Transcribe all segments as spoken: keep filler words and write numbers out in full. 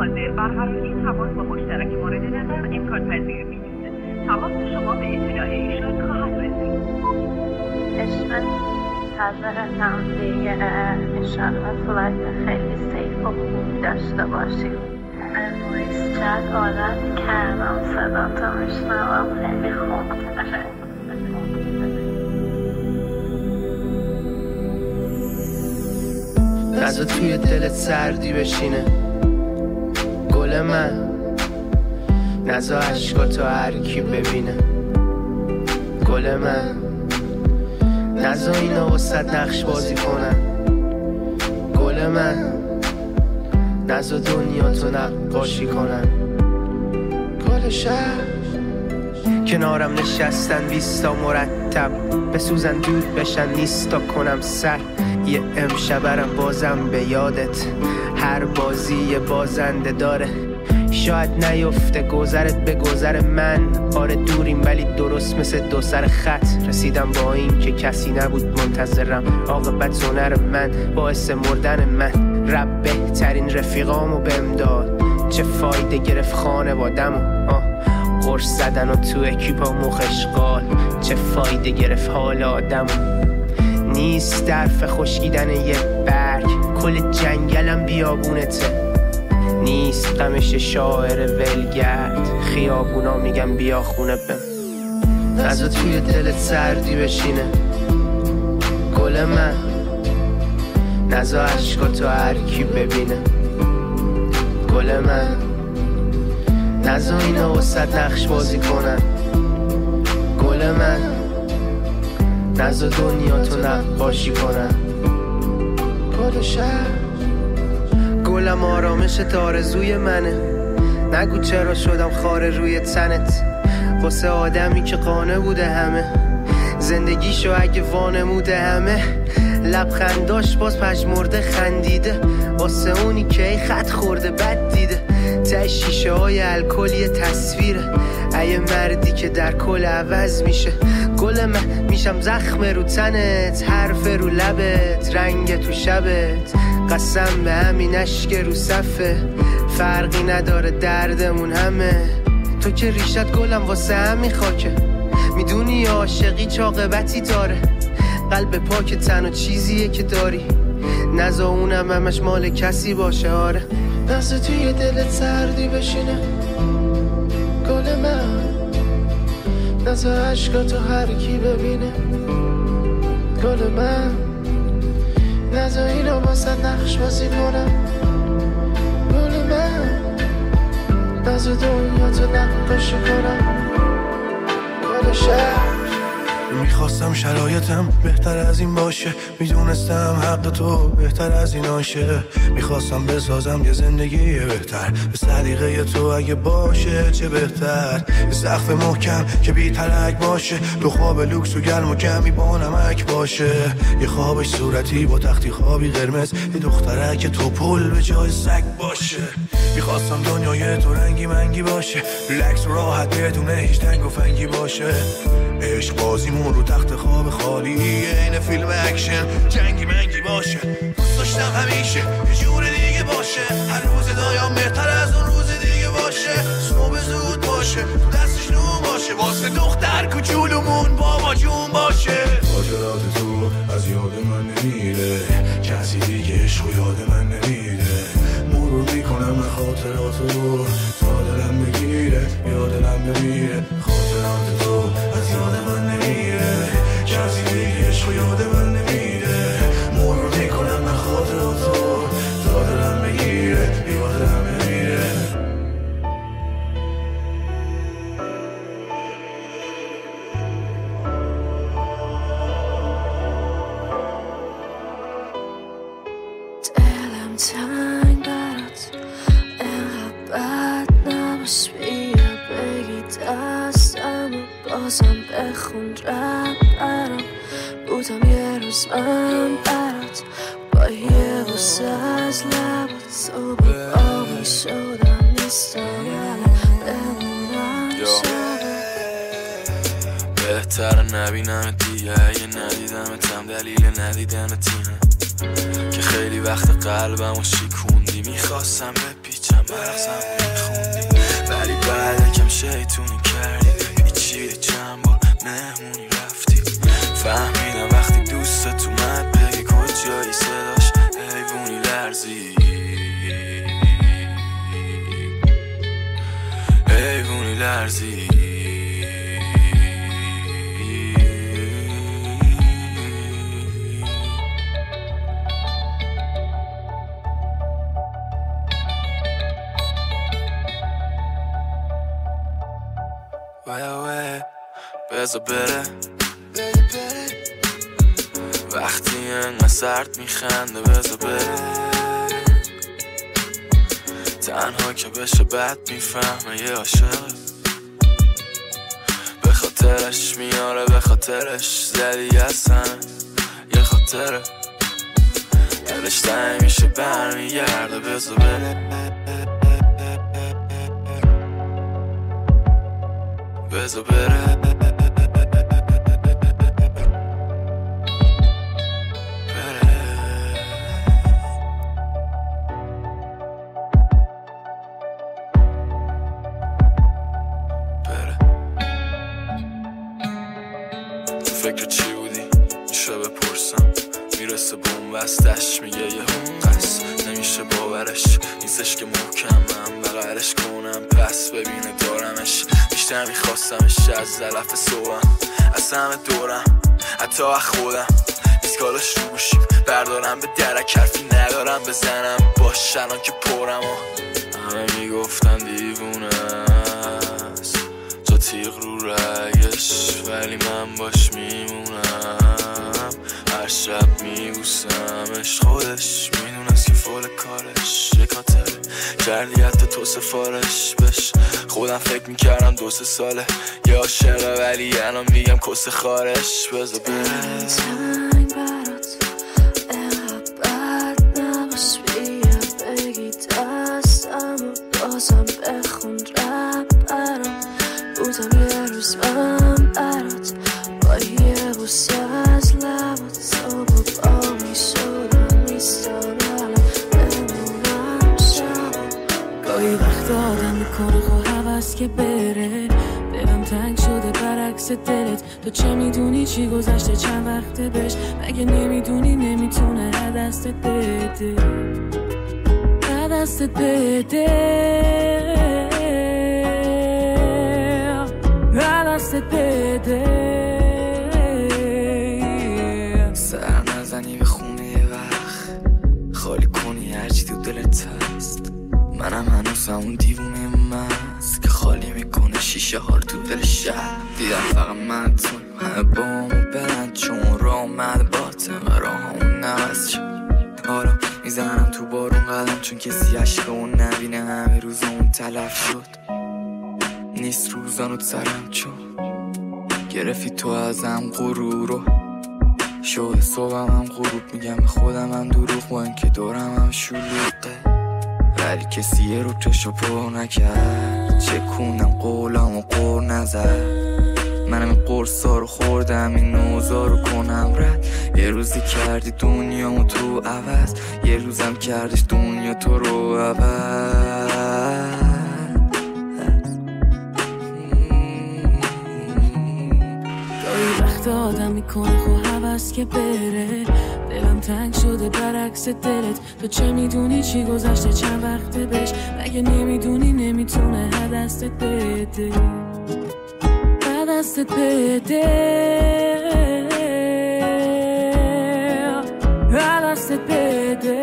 منزل برقراری تماس با مشترک مورد نظر امکان پذیر نیست. تماس شما به اطلاع ایشان خواهد رسید. عشق منتظرتم دیگه. انشالله فلایت خیلی سیف و خوب داشته باشیم. امروز چند عادت کردم صدا تا میشنوم خیلی خوب. نزا توی دلت سردی بشینه گل من، نزا عشقاتو هر کی ببینه گل من، نزا اینا وسط نقش بازی کنن گل من، نزا دنیا تو نقاشی کنن گل شهر. کنارم نشستن بیستا مرتب بسوزن دود بشن نیستا کنم سر. یه امشبرم بازم به یادت، هر بازی یه بازنده داره. شاید نیفته گذرت به گذر من، آره دوریم ولی درست مثل دو سر خط. رسیدم با این که کسی نبود منتظرم، عاقبت هنر من باعث مردن من. رب بهترین رفیقامو بهم داد، چه فایده گرفت خانوادمو. قرص زدن و تو اکیپا مخشقال، چه فایده گرفت حال آدمو. نیست درف خشکیدن یه برگ، کل جنگلم بیابونته. نیست غمش شاعر ولگرد، خیابونا میگم بیا خونه بم. نزا توی دلت سردی بشینه گل من، نزا عشقاتو هر کی ببینه گل من، نزا اینا وسط نقش بازی کنن گل من، نزا دنیا تو نقاشی کنن گل شهر. گلم آرامش آرزوی منه، نگو چرا شدم خاره روی تنت. واسه آدمی که قانه بوده همه، زندگیشو اگه وانموده همه. لبخنداش باز پژمرده خندیده، واسه اونی که ای خط خورده بد دیده. ته شیشه های الکلی تصویره، ای مردی که در کل عوض میشه گل من. میشم زخم رو تنت، حرف رو لبت، رنگ تو شبت. قسم به همین اشک رو صفه، فرقی نداره دردمون همه. تو که ریشت گلم واسه همین خاکه، میدونی عاشقی چه عاقبتی داره. قلب پاک تنها چیزیه که داری، نزا اونم همش مال کسی باشه. آره نزا توی دلت سردی بشینه گل من، نزا عشقاتو هر کی ببینه گل من، نزا اینا واسه نقش بازی کنم گل من، نزا دنیا تو نقاشی کنم گل شهر. میخواستم شرایطم بهتر از این باشه، میدونستم حق تو بهتر از این آشه. میخواستم بسازم یه زندگی بهتر، به صدیقه تو اگه باشه چه بهتر. یه سقف محکم که بی ترک باشه، دو خواب لوکس و گرم و کمی با نمک باشه. یه خوابش صورتی با تختی خوابی قرمز، یه دخترک تو پل به جای سگ باشه. میخواستم دنیای تو رنگی منگی باشه، ریلکس و راحت بدون هیچ تنگ و فنگی باشه. عشق بازیمون رو تخت خواب خالی، این فیلم اکشن جنگی منگی باشه. دوست داشتم همیشه یه جور دیگه باشه، هر روز دایم بهتر از اون روز دیگه باشه. صبح زود باشه، تو دستش نون باشه، واسه دختر کوچولومون بابا جون باشه. خاطرات تو از یاد من نمیره، کسی دیگه عشق یاد من نمیره. مرور میکنم من خاطراتو تا دلم بگیره، یاد دلم بمیره. خاطرات تو از یاد من نمیره، کسی دیگه عشق یاد من نمیره. مرور میکنم من خاطراتو تا دلم بگیره، یاد دلم بمیره. دلم تنگ برات انقدر بد نباش، بیا بگی دستم و بازم بخون رب برام. بودم یه روز من برات با یه بوسه از لبات، صبح با می شدم نیستم الان بمونم شبه. بهتر نبینم دیگه، اگه ندیدمتم دلیل ندیدنت اینه که خیلی وقت قلبم و شیکوندی. میخواستم بپیچم مغزمو میخوندی، ولی بعد کم شیطونی کردی، پیچیده چند بار مهمونی رفتی. فهمیدم وقتی دوستت اومد بگی کجایی صداش حیوونی لرزی، حیوونی لرزی. بذار بره وقتی انقدر سرد میخنده، بذار بره تنها که بشه بعد میفهمه یه عاشقه، به خاطرش میاره به خاطرش زدی اصلا یه خاطره، دلش تنگ میشه برمیگرده، بذار بره بذار بره فکر چی بودی؟ میشه بپرسم، میرسه بومبستش میگه یه حقست، نمیشه باورش نیستش که محکمم بغلش کنم پس ببینه دارمش، بیشتر میخواستمش از ظرف صبحم، از همه دورم حتی از خودم، میسکالش رو گوشیم بردارم به درک، حرفی ندارم بزنم باش الان که پرم و همه میگفتن دیوونه است تا تیغ رو رگش، ولی من باش میمونم هر شب میبوسمش، خودش میدونست که فول کارش یه خاطره کردی حتی تو سفارش بش، خودم فکر میکردم دو سه ساله یه عاشقه ولی الان میگم کس خارش، بذار بره زنگ برات اینقدر بد نباش بیا بگی دستم و بازم بخون رب برام، بودم یه روز من برات با یه بوسه از لبات، صبح با میشدم نیستم الان بمونم شب، گاهی وقت آدم میکنه خواه حوض که بره، دلم تنگ شده برعکس دلت، تو چه میدونی چی گذشته چند وقته بهش، مگه نمیدونی نمیتونه هر دستت بده، هر دستت بده، هر دستت بده. سر نزنی به خونه یه وقت خالی کنی هرچی تو دلت هست، منم هنوز همون دیوونه مست که خالی میکنه شیشه ها رو تو دل شهر، دیدم فقط من تو همه با همون برند چون راه اومد باطمه راه همون نوست شد، حالا میزنم تو بارون قدم چون کسی عشق اون نبینه، همه روز اون تلف شد نیست روزانو سرم چون گرفتی تو ازم غرورو، شده صبحم هم غروب میگم به خودم هم دروغ با این که دورم هم شلوغه، ولی کسی یه رو چشو پر نکرد، چه کنم قولم و قور نزد، منم این قرصا رو خوردم این نوزا رو کنم رد، یه روزی کردی دنیامو تو عوض، یه روزم کردش دنیا تو رو عوض، آدم میکنه خو حوض که بره، دلم تنگ شده برعکس دلت، تو چه میدونی چی گذشته چند وقته بهش، مگه نمیدونی نمیتونه هر دستت بده، هر دستت بده، هر دستت بده.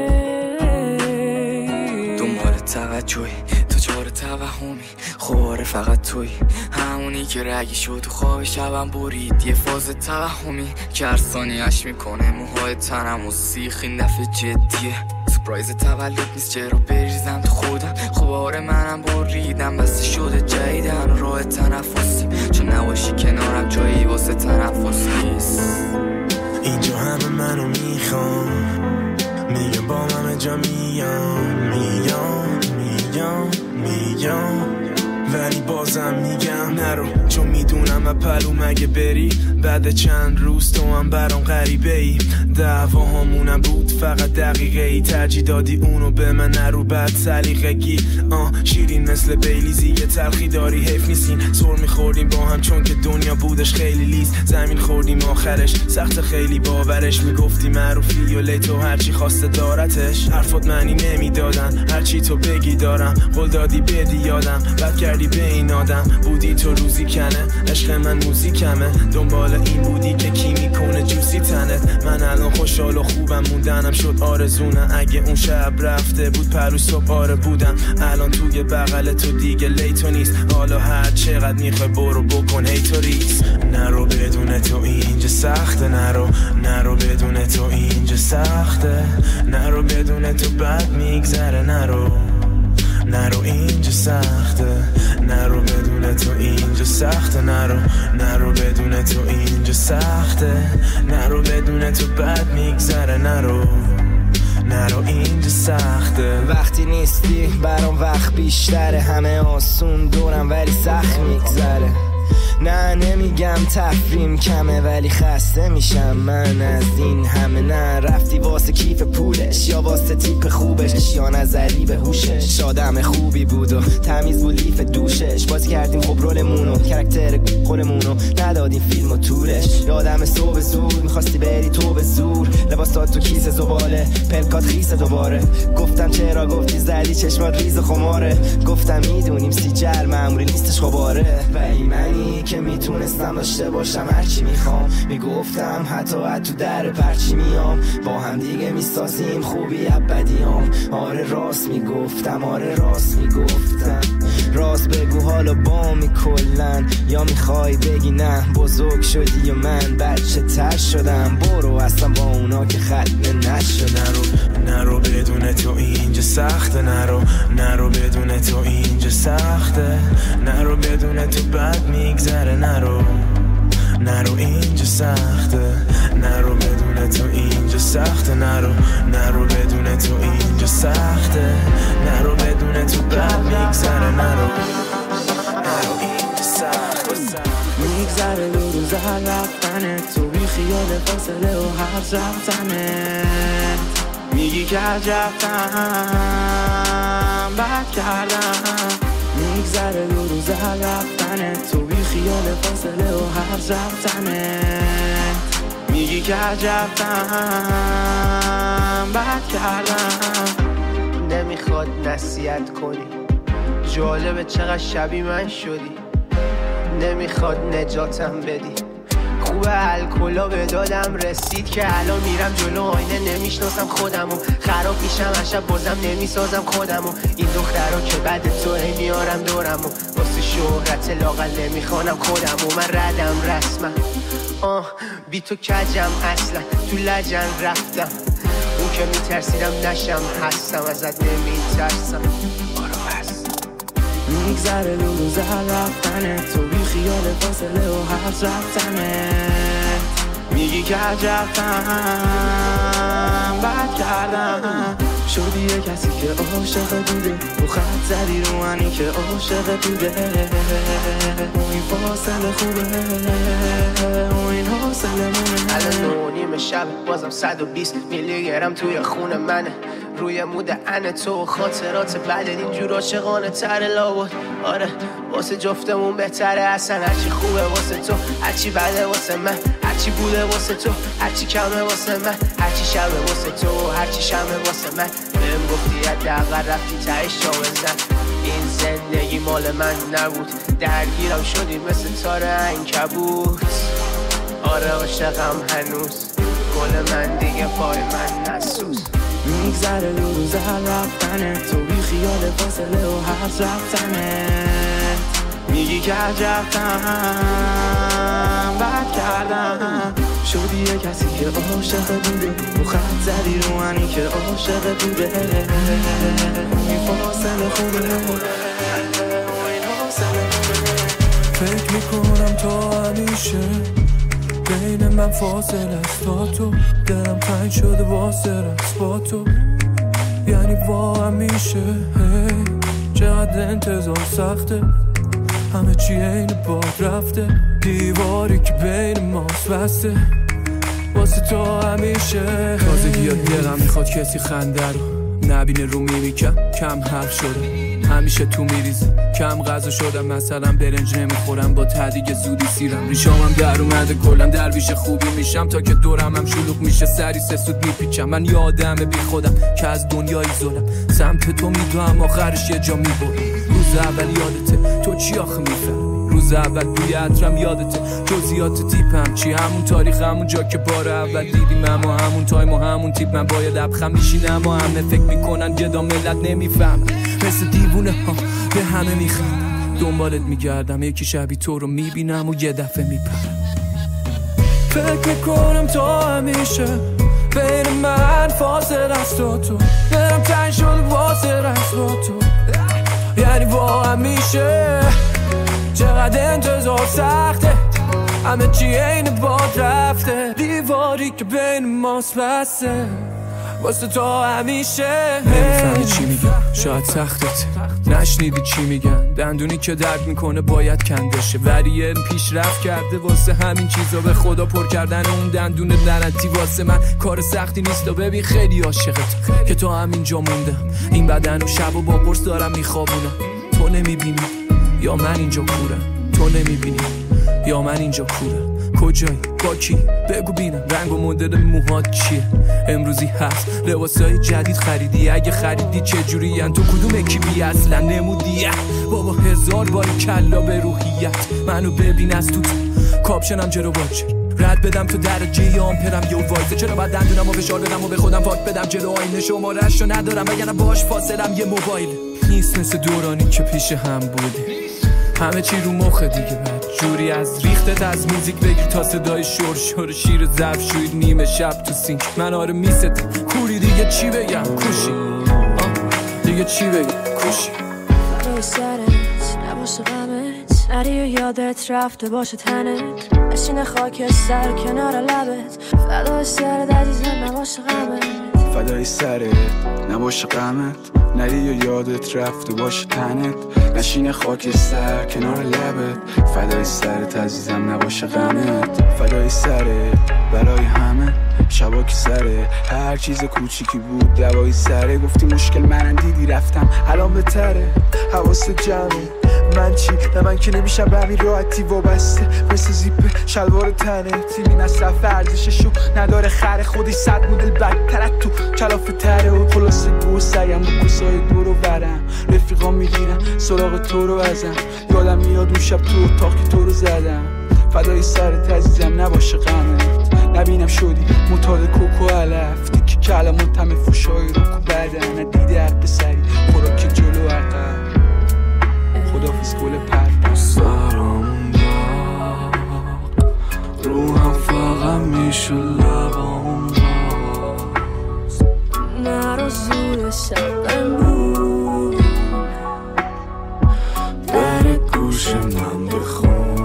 دنبال توجهی تو چهار توهمی خواره فقط توی همونی که رگی شد تو خواب شبم برید، یه فاز توهمی که هر ثانیه‌اش میکنه موهای تنم و سیخ، این دفعه جدیه سپرایز تولد نیست چرا بریزم تو خودم، خب آره منم بریدم بسته شده جدیدن راه تنفسی، چون نباشی کنارم جایی واسه تنفس نیست، اینجا همه منو میخوام میگم با همه جا میام میام میام میام ولی بازم میگم نرو، چون میدونم از پلو مگه بری، بعد چند روز تو هم برام غریبه ای. دعوا همونم بود فقط دقیقه ای، ترجیح دادی اونو به من نرو بعد سلیقگی. آه شیرین مثل بیلیزی یه تلخی داری حیف نیستین، سر میخوردیم با هم چون که دنیا بودش خیلی لیز. زمین خوردیم آخرش سخت خیلی باورش، میگفتی معروفی و لیتو هرچی خواسته دارتش. حرفات معنی نمیدادن هرچی تو بگی دارم، قول دادی بدی یادم بد کردی به این آدم. بودی تو روزی کنه عشق من موزیکمه، دنبال این بودی که کی میکنه جوسی تنت. من الان خوشحال و خوبم موندنم شد آرزونه، اگه اون شب رفته بود پرو صبح آره بودم. الان توی بغل تو دیگه لیتو نیست، حالا هر چقدر میخوای برو بکن هیتوریز. نرو بدون تو اینجا سخته، نرو نرو بدون تو اینجا سخته، نرو بدون تو بد میگذره، نرو نرو اینجا سخته، نرو بدون تو اینجا سخته، نرو نرو بدون تو اینجا سخته، نرو بدون تو بد میگذره، نرو نرو اینجا سخته. وقتی نیستی برام وقت بیشتره، همه آسون دورم ولی سخت میگذره. نه نمیگم تفریم کمه ولی خسته میشم من از این همه. نه رفتی واسه کیف پولش یا واسه تیپ خوبش، یا نظری به هوشش. آدم خوبی بود و تمیز بود لیف دوشش، بازی کردیم خب رولمونو کرکتر خودمونو، ندادیم فیلم و طولش. یادم صبح زود میخواستی بری تو به زور، لباس داد تو کیسه زباله پلکات خیسه دوباره. گفتم چرا گفتی زدی چشمات ریز خماره، گفتم میدونیم سیجل معمولی نیستش خباره. ولی منی که میتونستم داشته باشم هرچی میخوام، میگفتم حتی حتی در پرچی میام، با هم دیگه میسازیم خوبی ابدیام. آره راست میگفتم، آره راست میگفتم، راست بگو حالا با می کلن، یا میخوای بگی نه بزرگ شدی و من بچه تر شدم. برو اصلا با اونا که ختمه نشد. نرو نرو بدون تو اینجا سخته، نرو نرو بدون تو اینجا سخته، نرو بدون تو بد میگذره، نرو نرو اینجا سخته، نرو بدون تو اینجا سخته، نرو نرو بدون تو اینجا سخته، نرو بدون تو بد میگذره، نرو نرو اینجا سخته. میگذره دو روز هر رفتنه، تو بی خیال فاصله و هر رفتنه. میگی که هر رفتم بد کردم. میگذره دو روز هر رفتنه، تو بی خیال فاصله و هر رفتنه. میگی که هر رفتم بد کردم. نمیخواد نصیحت کنی، جالبه چقدر شبیه من شدی. نمیخواد نجاتم بدی، خوبه الکلا به دادم رسید که الان میرم جلو آینه نمیشناسم خودمو. خراب میشم هر شب بازم نمیسازم خودمو. این دخترها که بعد تو هی میارم دورمو، واسه شهرت لاغل نمیخوانم خودمو. من ردم رسما آه بی تو کجم اصلا، تو لجن رفتم اون که میترسیدم نشم هستم، ازت نمیترسم. آرو هست میگذره دو روز هر رفتنه، تو بی خیال فاصله و هر رفتنه. میگی که هر رفتم بد کردم. شدی یه کسی که عاشق بوده، رو خط زدی رو منی که عاشق بوده. اون این فاصله خوبه، اون این حاصله مونه. الان نو نیم شب بازم صد و بیست میلی گرم توی خون منه، روی مود انه تو خاطرات بعد اینجور عاشقانه تر لابد. آره واسه جفتمون بهتره اصلا، هرچی خوبه واسه تو هرچی بده واسه من، هرچی بوده واسه تو هرچی کمه واسه من، هرچی شبه واسه تو هرچی شمه واسه من. بهم گفتی حداقل رفتی تهش جا بزن، این زندگی مال من نبود. درگیرم شدی مثل تار عنکبوت. آره عاشقم هنوز، گل من دیگه پای من نسوز. میگذره دو روز هر رفتنه، تو بی خیال فاصله و هر رفتنه. میگی که هر رفتم بد کردم. شدی یه کسی که عاشق بوده، رو خط زدی رو منی که عاشق بوده. این فاصله خوبه، این فاصله خوبه. فکر میکنم تا همیشه بین من فاصله است تا تو، دلم تنگ شده واسه رست با تو. یعنی واقعا میشه چقدر انتظار سخته، همه چی این باد رفته، دیواری که بین ماست بسته واسه تو همیشه. تازگی ها دلم میخواد کسی خنده رو نبینه رو میمیکم، کم حرف شده همیشه تو میریزه، کم غذا شدم مثلا برنج نمیخورم با تدیگ زودی سیرم، ریشامم در اومده کلن درویش خوبی میشم تا که دورم هم شلوغ میشه سری سه سود میپیچم. من یه آدم بی خودم که از دنیای ظلم سمت تو میدوام آخرش یه جا میبرم. روز اول یادته تو چی آخه میفهمی، روز اول بوی عطرم یادته، جزئیات تیپم چی، همون تاریخ همون جا که بار اول دیدیم، اما همون تایم و همون تیپ. من باید ابخم میشینم و همه فکر میکنن گدا ملت نمیفهم، مثل دیوونه ها به همه میخندم، دنبالت میگردم یکی شبی تو رو میبینم و یه دفعه میپرم. فکر میکنم تا همیشه بین من فاصله است تو تو برم تنگ شد واسه رست با تو، یعنی با همیشه چقدر انتظار سخته، همه چی این باد رفته، دیواری که بین ماست بسته واسه تو همیشه. نمیفهمی چی میگن شاید سختت نشنیدی چی میگن، دندونی که درد میکنه باید کندشه، ولی این پیشرفت کرده واسه همین چیزا به خدا پر کردن اون دندون لعنتی واسه من کار سختی نیست و ببین خیلی عاشقت که تو همینجا موندم، این بدن و شب و با قرص دارم میخوابونم، تو نمیبینی یا من اینجا کورم، تو نمیبینی یا من اینجا کورم، کجایی با کی بگو بینم، رنگ و مدل موهات چیه، امروزی هست لباسای جدید خریدی، اگه خریدی چجوری ان، تو کدوم اکیپی اصلا نمودی بابا، هزار بار کلا به روحیت منو ببین از تو تو کاپشنم جلو واچر رد بدم تو درجه یا آمپرم یه وایزه، چرا باید دندونم و فشار بدم و به خودم پاک بدم جلو آینه، شماره‌شو ندارم وگرنه باش فاصلم یه موبایل نیست، مثل دورانی که پیش هم بودی همه چی رو مخه دیگه، بعد جوری از ریختت از موزیک بگیر تا صدای شور شور شیر ظرف شوید نیمه شب تو سینک، من آره میستم کوری دیگه چی بگم کوشی دیگه چی بگم کوشی. فدای سرت نباشه غمت، نری و یادت رفته باشه تنت، نشینه خاک سر کنار لبت، فدای سرت عزیزم نباشه غمت، فدای سرت نباشه غمت، نری و یادت رفته باشه تنت، نشینه خاک سر کنار لبت، فدای سرت عزیزم نباشه غمت، فدای سرت برای همه شبا که سره، هر چیز کوچیکی بود دوایی سره، گفتی مشکل منم دیدی رفتم الان بهتره، حواست جمعه من چی؟ نه من که نمیشم به همین راحتی وابسته، مثل زیپ شلوار تنه تیمی مصرف ارزششو نداره، خره خودی صد مدل بدتر از تو کلافه تره، و خلاصه گو سعیم و کسای دور و برم، رفیقا میگیرن سراغ تو رو ازم، یادم میاد اون شب تو اتاق که تو رو زدم، فدای سرت عزیزم نباشه غمت، نبینم شدی متاد کوکو علف، دیگه کلمات همه فوشای رو کو بدن، ندیده حق سری خوراک جلو عقب، خدافز گل پر سرم داغ روحم فقط میشه لبام باز، نرو زور شبمون در گوش من بخون،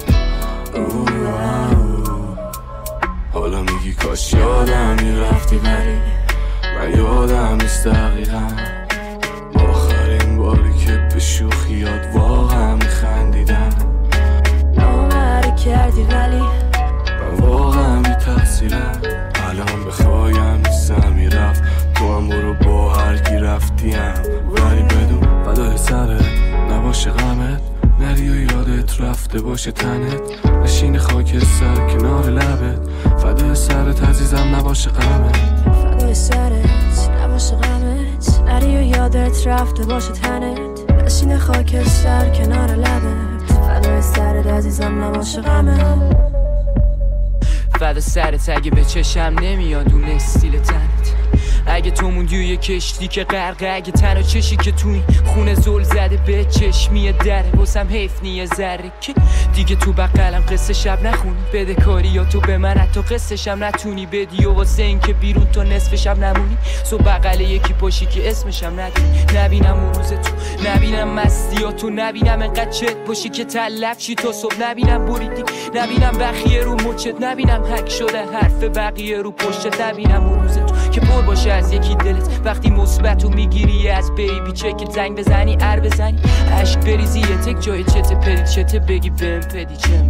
حالا میگی کاش یادم میرفتی ولی من یادم نیست دقیقا، آخرین باری که به شوخیات واقعا میخندیدم، آمره کردی ولی من واقعا بی تقصیرم، الان بخوایم نیستم میرفت تو هم برو با هرکی رفتیم، ولی بدون فدای سرت نباشه غمت، نری و یادت رفته باشه تنت، نشین خاک سر کنار لبت، فدای سرت عزیزم نباشه غمت، فدای سرت نباشه غمت، نری و یادت رفته باشه تنت، نشین خاک سر کنار لبت، فدای سرت عزیزم نباشه غمت، فدا سرت اگه به چشم نمیاد اون استیل تنت، اگه تو موندی و یه کشتی که غرقه، اگه تنها چشی که تو این خونه زل زده به چشمی دره، واسم حیف نیه ذره که دیگه تو بقلم قصه شب نخونی، بده کاری یا تو به من حتی قصه شب نتونی بدی، و واسه این که بیرون تو نصف شب نمونی، سو بقل یکی پاشی که اسمشم ندونی، نبینم اون روز تو، نبینم مستیاتو، نبینم انقدر چت باشی که تلف چی تو صبح، نبینم بریدی، نبینم بخیه رو مچت، نبینم حک شده حرف بقیه رو پشتت، نبینم اون روز تو که پر باشه از یکی دلت. وقتی مثبتو میگیری از بیبی چک زنگ بزنی ار بزنی عشق بریزی یه تک جای چته پدی چته بگی بهم پدی چم.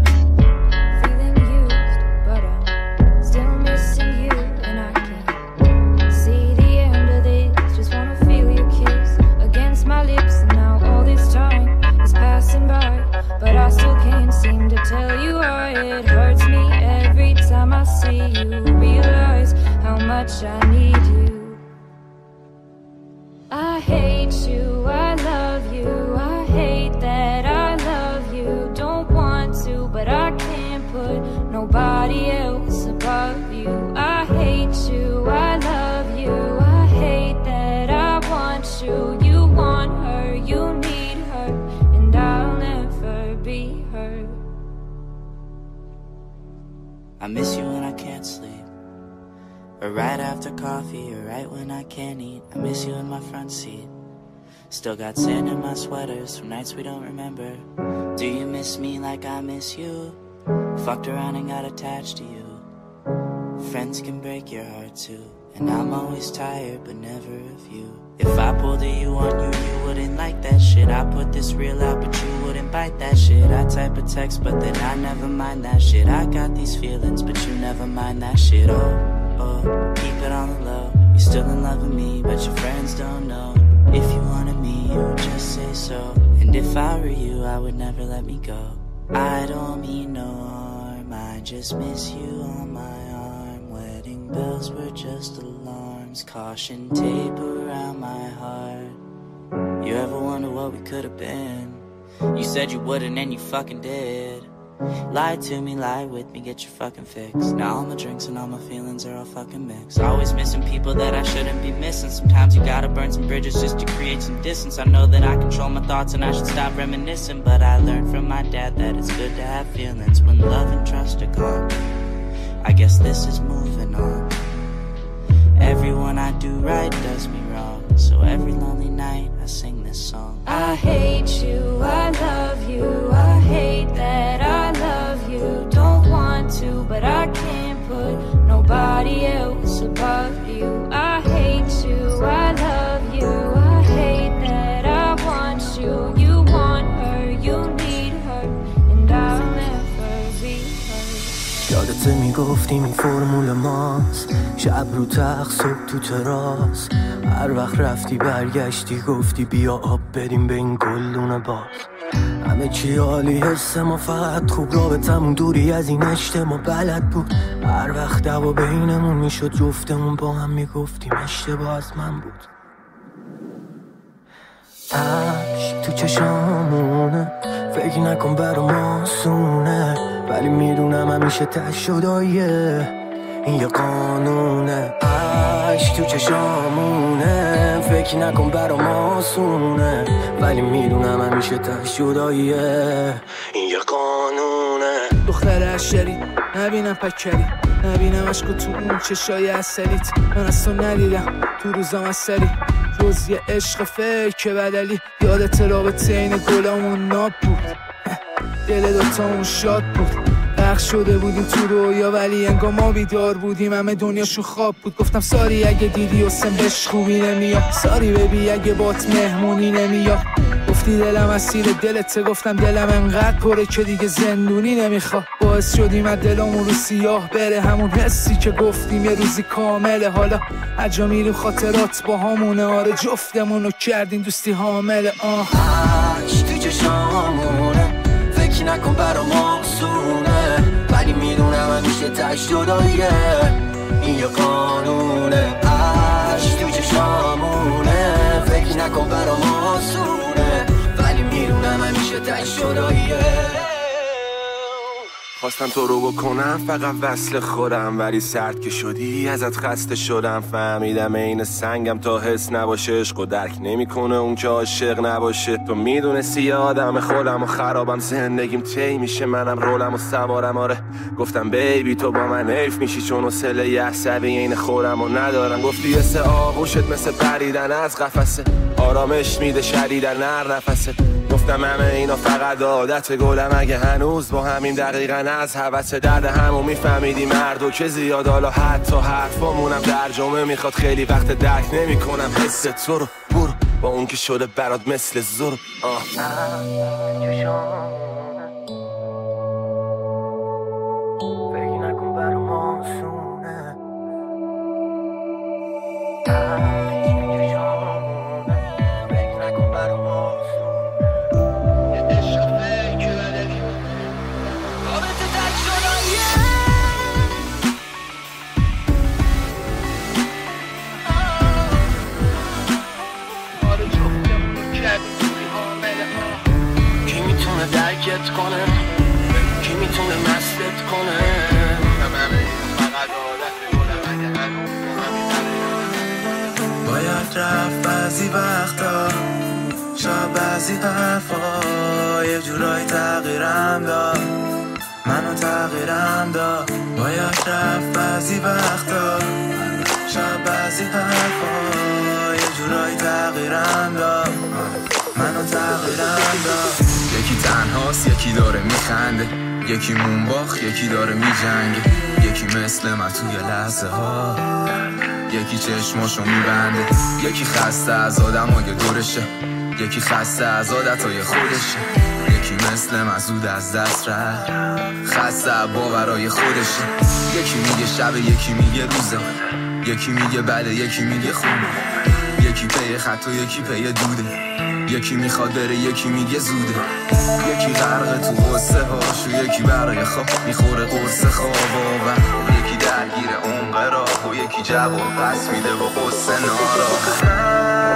But I still can't seem to tell you why it hurts me every time I see you. Realize how much I need you. I hate you, I love you. I hate that I love you. Don't want to, but I can't put nobody else above you. I hate you, I love you. I hate that I want you. You want her, you need her, and I'll never be her. I miss you when I can't sleep, or right after coffee, or right when I can't eat. I miss you in my front seat. Still got sand in my sweaters from nights we don't remember. Do you miss me like I miss you? Fucked around and got attached to you. Friends can break your heart too, and I'm always tired but never of you. If I pulled a you on you, you wouldn't like that shit. I put this real out but you wouldn't bite that shit. I type a text but then I never mind that shit. I got these feelings but you never mind that shit. Oh, oh, keep it on the low. You still in love with me but your friends don't know. If you wanted me, you would just say so. And if I were you, I would never let me go. I don't mean no harm, I just miss you on my arm. Wedding bells were just alarms, caution tape around my heart. You ever wonder what we could have been? You said you wouldn't and you fucking did. Lie to me, lie with me, get your fucking fix. Now all my drinks and all my feelings are all fucking mixed. Always missing people that I shouldn't be missing. Sometimes you gotta burn some bridges just to create some distance. I know that I control my thoughts and I should stop reminiscing, but I learned from my dad that it's good to have feelings when love and trust are gone. I guess this is moving on. Everyone I do right does me wrong, so every lonely night I sing this song. I hate you, I love you. I hate that I love you. Don't want to, but I can't put nobody else above you. I hate you, I love you. I hate that I want you. You want her, you need her, and I'll never be her. یادت میگفتیم این فرمول ماست، شب رو تخت صبح تو تراس. هر وقت رفتی برگشتی گفتی بیا آب بریم به این گلدون باز. همه چی عالی حس ما فقط خوب، رابطمون دوری از این اجتماع بلد بود. هر وقت دعوا بینمون میشد جفتمون با هم میگفتیم اشتباه از من بود. عشق تو چشامونه، فکر نکن برام آسونه، ولی میدونم همیشه ته شداییه، این یه قانونه. عشق تو چشامونه، فکر نکن برام آسونه، ولی میدونم همیشه ته شداییه، این یه قانونه. دختر عشری نبینم پکری، نبینم عشق تو اون چشای اصلیت. من از تو ندیدم تو روزام اصلی، جز یه عشق فکر بدلی. یادت رابطه این گلامون ناب بود، دل دوتامون شاد بود. غرق شده بودیم تو رویا ولی انگار ما بیدار بودیم، همه دنیاشو خواب بود. گفتم ساری اگه دیدی حسن بهش خوبی نمیاد، ساری ببی اگه بات مهمونی نمیاد. گفتی دلم اسیر دلته، گفتم دلم انقدر پره که دیگه زندونی نمیخواد. باعث شدیم از دلمون رو سیاه بره همون حسی که گفتیم یه روزی کامله. حالا اجا میریم خاطرات با همونه، آره جفتمونو کردیم دوستی حامله. آه عشق تو چشامونه، فکر نکن برام آسونه، ولی میدونم همیشه تش جداییه، این یه قانونه. عشق تو چشامونه، فکر نکن برام آسونه، ولی میدونم همیشه تش جداییه. خواستم تو رو بکنم فقط وصل خودم، ولی سرد که شدی ازت خسته شدم. فهمیدم این سنگم تا حس نباشه، عشق و درک نمیکنه اون که عاشق نباشه. تو میدونستی یه آدم خودم و خرابم، زندگیم تی میشه منم رولم و سوارم. آره گفتم بیبی تو با من حیف میشی، چون حوصله یه عصبی این خودم و ندارم. گفتی مثل آغوشت مثل پریدن از قفسه، آرامش میده شدیدن هر نفسه. گفتم همه اینا فقط عادت گلم. اگه هنوز با همین دقیقاً از حوث درد همو میفهمیدی مردو که زیاد، حالا حتی حرفامونم ترجمه میخواد خیلی وقت درک نمی کنم حس تو رو. برو با اون که شده برات مثل زور. آه فکر نکن برام آسونه، فکر نکن برام آسونه، یه عشق فکر بدی رابطه تک شدن. کی میتونه درکت کنه، کی میتونه مستت کنه. فقط عادت گلم اگه هنوز باید رفت بعضی وقتا، شاید بعضی حرفا یه جورایی تغییرم داد، منو تغییرم داد. باید رفت بعضی وقتا، شاید بعضی حرفا یه جورایی تغییرم داد، منو تغییرم داد. یکی تنهاست، یکی داره میخنده، یکی مونباخ، یکی داره میجنگه، یکی مثل من توی لحظه ها، یکی چشماشو میبنده، یکی خسته از آدمای دورشه، یکی خسته از عادتهای خودشه، یکی مثل من زود از دست رفت، خسته باورای خودشه. یکی میگه شب، یکی میگه روزه، یکی میگه بده، یکی میگه خوبه، یکی پی خط و یکی پی دوده، یکی میخواد بره، یکی میگه زوده، یکی غرق تو غصه هاش و یکی برای خواب میخوره قرص خواب و یکی درگیر عمق راه و یکی جواب پس میده و غصه ناراه.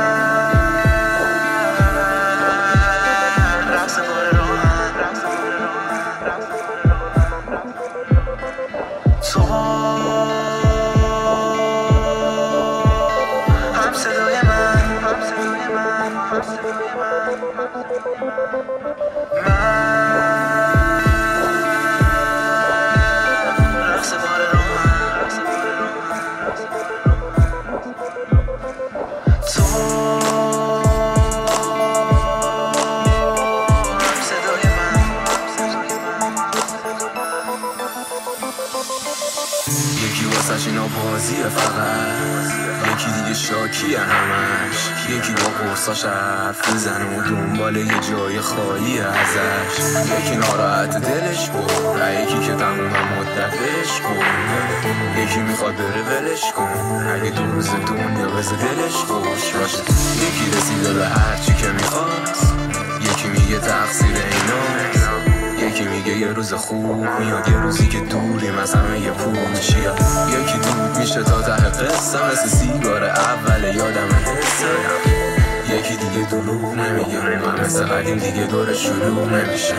اینا بازیه فقط، یکی دیگه شاکیه همش، یکی با قرصاش حرف میزنه و دنبال یه جای خالی ازش، یکی ناراحت دلش بود و یکی که تموم مدتش بود، یکی میخواد بره ولش کن اگه دو روز دنیا بزه دلش خوش باشه، یکی رسیده به هرچی که میخواست، یکی میگه تقصیر ایناست، یکی میگه یه روز خوب میاد، یه روزی که دوری مثلا یه پوچی، یکی دود میشه تا ته قصه مثل سیگار اول یادم حسه، یکی دیگه دروغ نمیگه من مثل قدیم دیگه دور شروع نمیشه.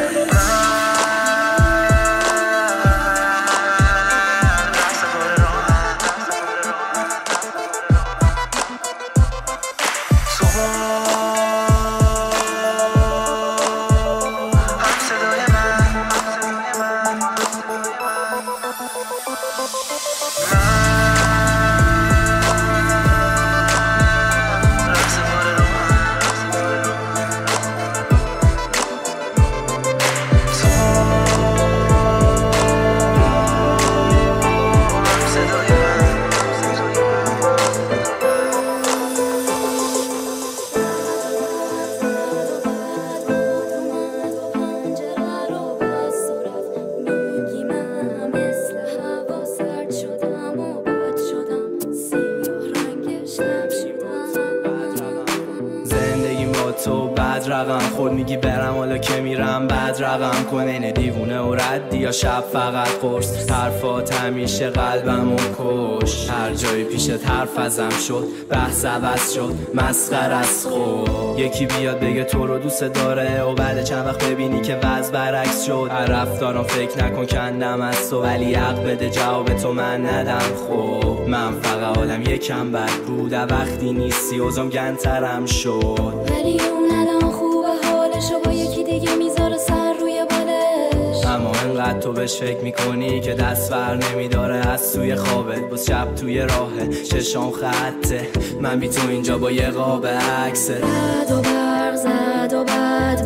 خود میگی برم حالا که میرم بعد رقم کنه، اینه دیوونه و ردی یا شب فقط قرص، حرفات همیشه قلبمو کش، هر جایی پیشت حرف ازم شد بحث عوض شد مسخر از خود، یکی بیاد بگه تو رو دوست داره و بعد چند وقت ببینی که وضع برعکس شد، هر رفتارم فکر نکن کندم از تو ولی حق بده جواب تو من ندم. خب من فقط آدم یکم بد بود وقتی نیستی اوزم گنترم شد، ولی اون الان خوبه حالشو با یکی دیگه میذاره سر روی بالش، اما انقدر تو بهش فکر میکنی که دست بر نمیداره از توی خوابت، بس شب توی راهه چشام خطه من بی تو اینجا با یه قاب عکسه، زد و برق زد و بعد با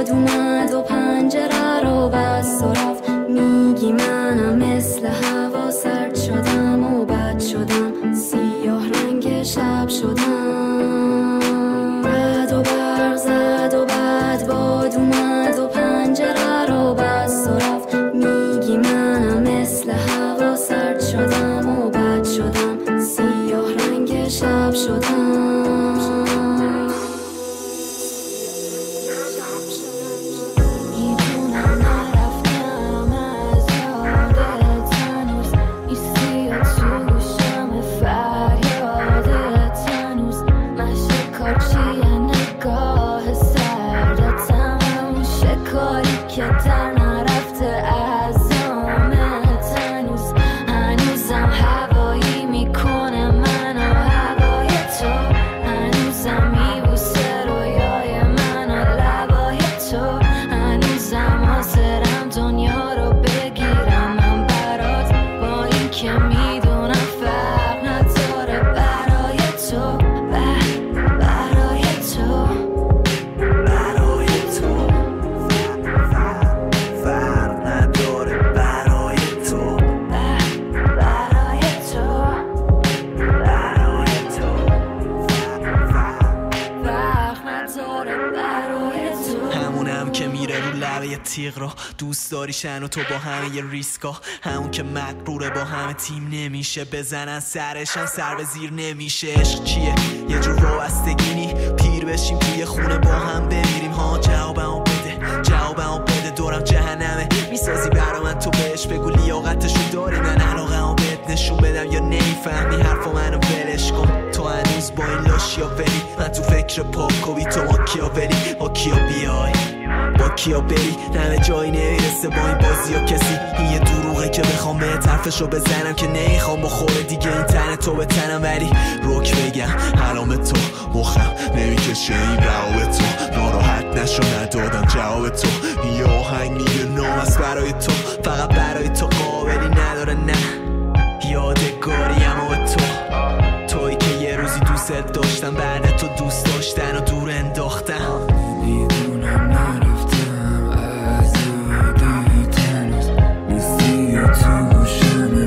باد اومد و پنجره رو بست و رفت. میگی منم مثل هوا سرد شدم و بد شدم، سیاه رنگ شب شدم. رد و برق زد و بعد باد اومد و پنجره رو بست و رفت. میگی منم مثل هوا سرد شدم و بد شدم، سیاه رنگ شب شدم. دوست داریشن و تو با همه یه ریسکا، همون که مقروره با همه تیم نمیشه، بزنن سرشن سر به زیر نمیشه. عشق چیه؟ یه جور وابستگینی، پیر بشیم توی خونه با هم بمیریم ها. جوابمو بده جوابمو بده دورم جهنمه میسازی برا من، تو بهش بگو لیاقتشو داری، من علاقمو بهت نشون بدم یا نمیفهمی حرفا منو ولش کن. تو هنوز با این لاشیا ولی من تو فکر پاکوی، تو ما کیا ولی با کیا بیای با کیا بری، نمه جایی نمیرسه با این بازی ها کسی. این یه دروغه که بخوام به طرفشو بزنم که نمیخوام بخوره دیگه این تن تو به تنم، ولی روک بگم حرام تو مخم نمیکشه این رواب تو، ناراحت نشو ندادم جواب تو. این یه آهنگ میگه نام است برای تو، فقط برای تو قابلی نداره نه یادگاریم و تو، توی که یه روزی دوست داشتم بعد تو دوست داشتن و دور انداختم. میدونم نرفتم از یادت هنوز، نیستی تو گوشم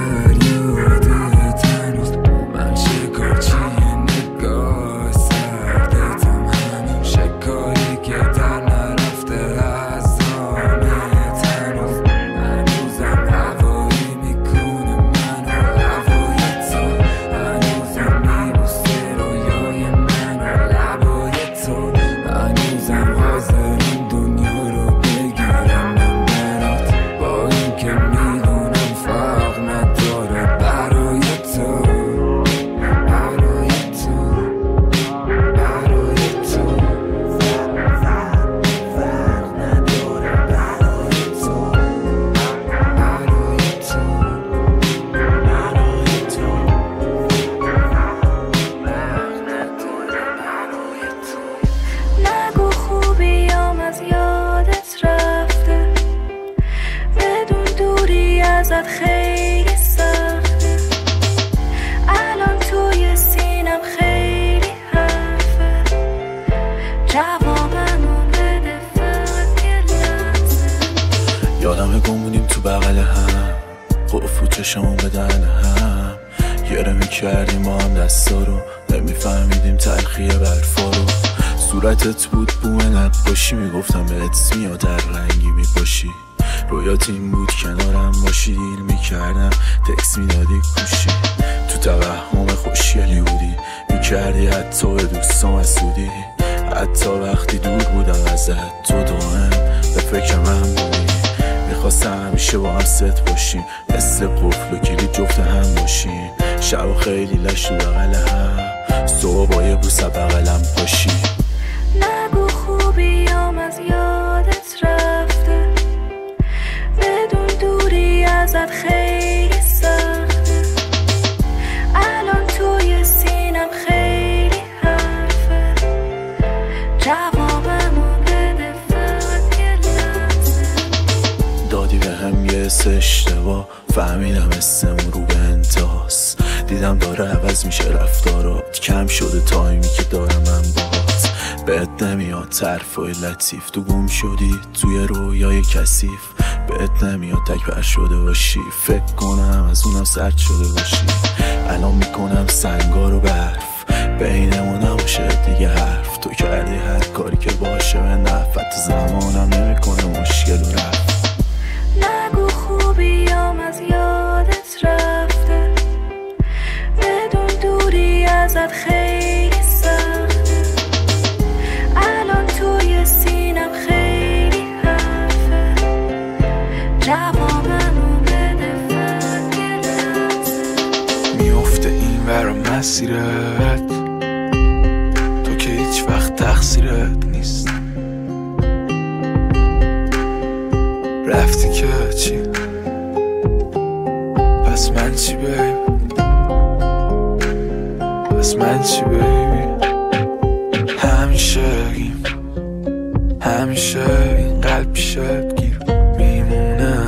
فریادت هنوز. من شکار چیه نگاه سردتم همون شکاری که در نرفته از آمت هنوز. هنوزم هوایی میکنه منو هوای تو، هنوزم میبوسه رویای منو لبای تو، هنوزم حاضرم دنیا رو بگیرم من برات، با این که میدونم فرق نداره برای تو برای تو برای تو فرق نداره برای تو برای تو برای تو نگو خوبیام از یادت رفته، بدون دوری ازت خیلی سخته. الان توی سینم خیلی حرفه، جوابمو بده فقط یه لحظه. یادم گم بودیم تو بغل هم، قفل چشمون به دهن هم، گره میکردیم با هم دستا رو، نمیفهمیدیم تلخی برفا رو. صورتت بود بوه نقاشی، میگفتم بهت میاد در رنگی میپاشی. رویات این بود کنارم باشی، دیر میکردم تکس میدادی کوشی. تو توهم خوشگلی بودی، میکردی حتی به دوستام حسودی. حتی وقتی دور بودم ازت تو دائم به فکر من بودی. میخواستم همیشه با هم ست باشیم، مثل قفل و کلید جفت هم باشیم. شب خیلی لش تو بغل هم، صبح با یه بوسه بغلم باشی. نگو خوبیام از یادت رفته، بدون دوری ازت خیلی سخته. الان توی سینم خیلی حرفه، جوابمو بده فقط یه لحظه. دادی به هم یه حس اشتباه، فهمیدم اسمون رو به انتهاست. دیدم داره عوض میشه رفتارات، کم شده تایمی که دارم من باهات. بهت نمیاد طرفای لطیف، تو گم شدی توی رویای کثیف. بهت نمیاد تک بر شده باشی، فکر کنم از اونم سرد شده باشی. الان میکنم سنگا رو برف، بینمون نباشه دیگه حرف. تو کردی هر کاری که باشه به نفت، زمانم نمیکنه مشکل و رفت. نگو خوبیام از یادت رفته، بدون دوری ازت خیلی سخته. الان توی سینم خیلی حرفه، جوابمو بده فقط یه لحظه. میفته این ور مسیرت، تو که هیچ وقت تقصیرت نیست. رفتی که چی؟ پس من چی بیبی؟ پس من چی بیبی؟ همیشه گیم، همیشه این قلب پیشت گیر میمونه.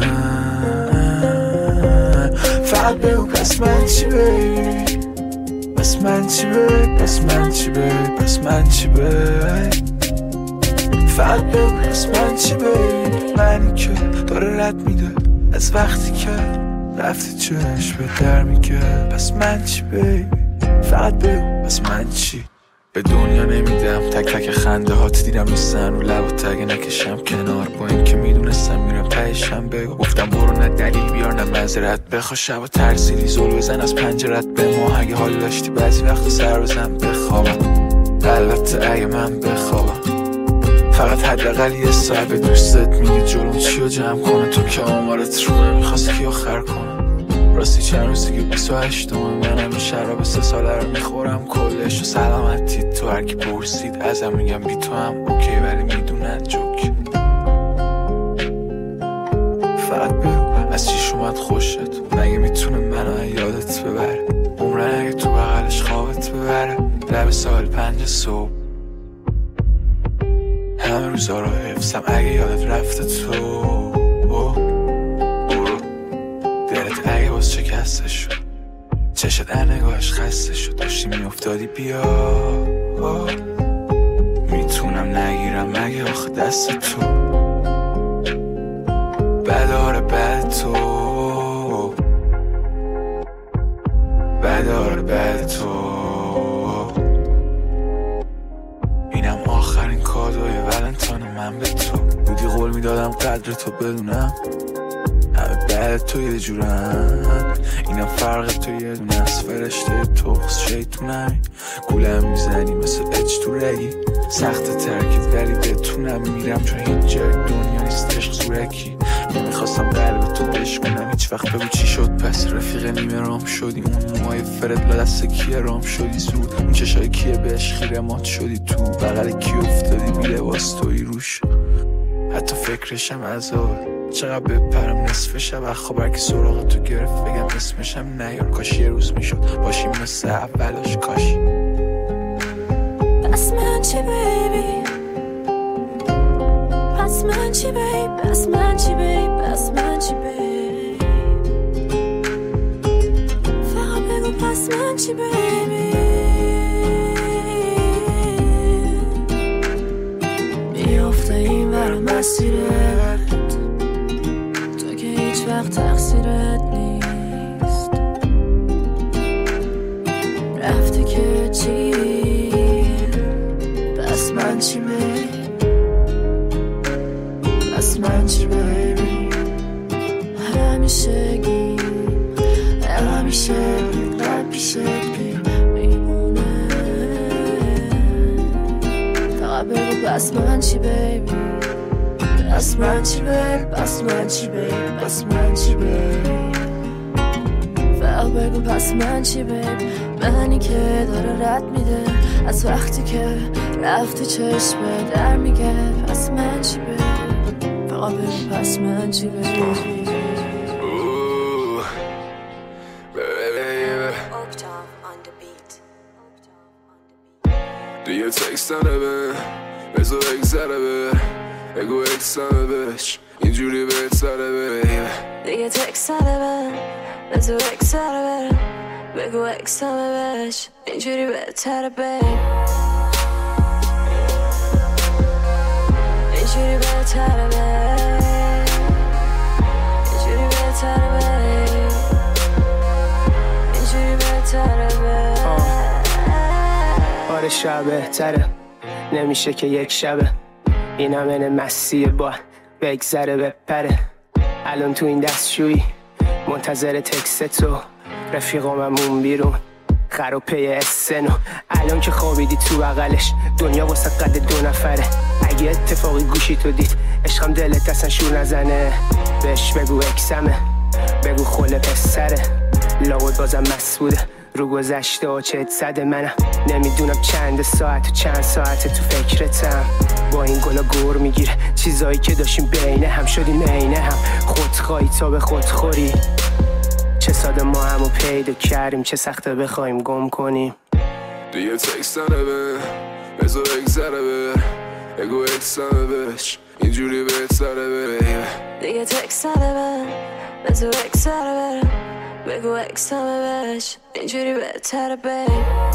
فقط بگو پس من چی بیبی؟ پس من چی بیبی؟ پس من چی بیبی؟ پس من چی بیبی؟ فقط بگو پس من چی بیبی؟ منی که داره رد میده از وقتی که رفتی چشم به در میگه. پس من چی بیبی؟ فقط بگو پس من چی؟ به دنیا نمیدم تک تک خنده هات، دیدم نیستن رو لب و تگه نکشم کنار. با این که میدونستم میرم تهشم بگو. گفتم برو نه دلیل بیار نه معذرت بخوا، شب و ترسیدی زل بزن از پنجرت به ما. اگه حال داشتی بعضی وقت سر بزن بخوابم، البته اگه من بخوابم. فقط حداقل یه ساعت به دوستت میگی جلوم چیو جمع کنه. تو که آمارت رو نمیخواست کی آخر کنه. راستی چند روزی که بیست و هشتمه منم این شراب سه ساله رو میخورم کلش. و سلامتی تو هرکی پرسید ازم میگم بی تو هم اوکی، ولی میدونن جوک. فقط بگو از چیش اومد خوشت، مگه میتونه منو یادت ببره. عمرن اگه تو بغلش خوابت ببره. لب سال پنج صبح همه روزا رو حفظم، اگه یادت رفته تو برو. دلت اگه باز شکسته شد، چشت در نگاهش خسته شد، داشتی میافتادی بیا. میتونم نگیرم مگه آخه دست تو بداره بعد تو بداره بعد تو. اینم آخرین کادوی ولنتاین من به تو. بودی قول میدادم قدر تو بدونم، همه بعد تو یه جورم. اینم فرق تو یه دونه از فرشته توخص شیطونمی. گولم میزنی مثل اج تو رگی، سخت ترکت ولی بتونم میرم، چون هیچ جای دنیا نیست عشق زورکی. نمیخواستم قلب تو بشکنم هیچ وقت، بگو چی شد پس رفیق نیمه رام شدی. اون موهای فرد لدست کیه رام شدی زود، اون چشای کیه بهش خیره مات شدی تو بغل کی افتادی بی لباس توی روش. حتی فکرشم عذاب، چقدر بپرم نصف شب خبر که سراغ تو گرفت بگم اسمشم نیار. کاش یه روز میشد باشیم مثل اولاش کاش. پس من چی بیبی؟ پس من چی بیبی؟ پس من چی بیبی؟ پس من چی بیبی؟ فقط بگو پس من چی بیبی؟ میافته این ور مسیرت، تو که هیچ وقت تقصیرت نیست. رفتی که چی؟ پس من چی بیبی؟ پس من چی بیبی؟ همیشه گیم، همیشه قلب پیشت گیر میمونه. فقط بگو پس من چی بیبی؟ پس من چی بیبی؟ پس من چی بیبی؟ پس من چی بیبی؟ فقط بگو پس من چی بیبی؟ منی که داره رد میده از وقتی که رفتی چشم در میگه. پس من چی بیبی؟ فقط بگو پس من چی بیبی؟ دیگه تکست نبه بزا بگذره به بگو اکسانه بش اینجوری بهت سره به. دیگه تکست نبه بزا بگذره به بگو اکسانه بش اینجوری بهتره به. اینجوری بهتره babe اینجوری بهتره babe اینجوری بهتره babe آره شب بهتره نمیشه که یک شبه این همه مسیه با بگذره بپره الان تو این دستشویی منتظر تکست تو رفیقاممون بیرون خروپه اسنو الان که خوابیدی تو بغلش دنیا واسه قد دو نفره اگه اتفاقی گوشی تو دید عشقم دلت اصلا شور نزنه بهش بگو اکسمه بگو خله پسره لابد بازم مسئوله رو گذشته و چت زده منم نمیدونم چند ساعت و چند ساعت تو فکرتم با این گلا گور میگیره چیزایی که داشتیم بینه هم شدیم عینه هم خودخواهی تا به خودخوری چه ساده ما همو پیدا کردیم چه سخته بخوایم گم کنیم دیگه تکست نبه بزا بگذره بر اگو اکسمه بش اینجوری بهتره بر دیگه تکست نبه بزا بگذره بر بگو اکسمه بش اینجوری بهتره babe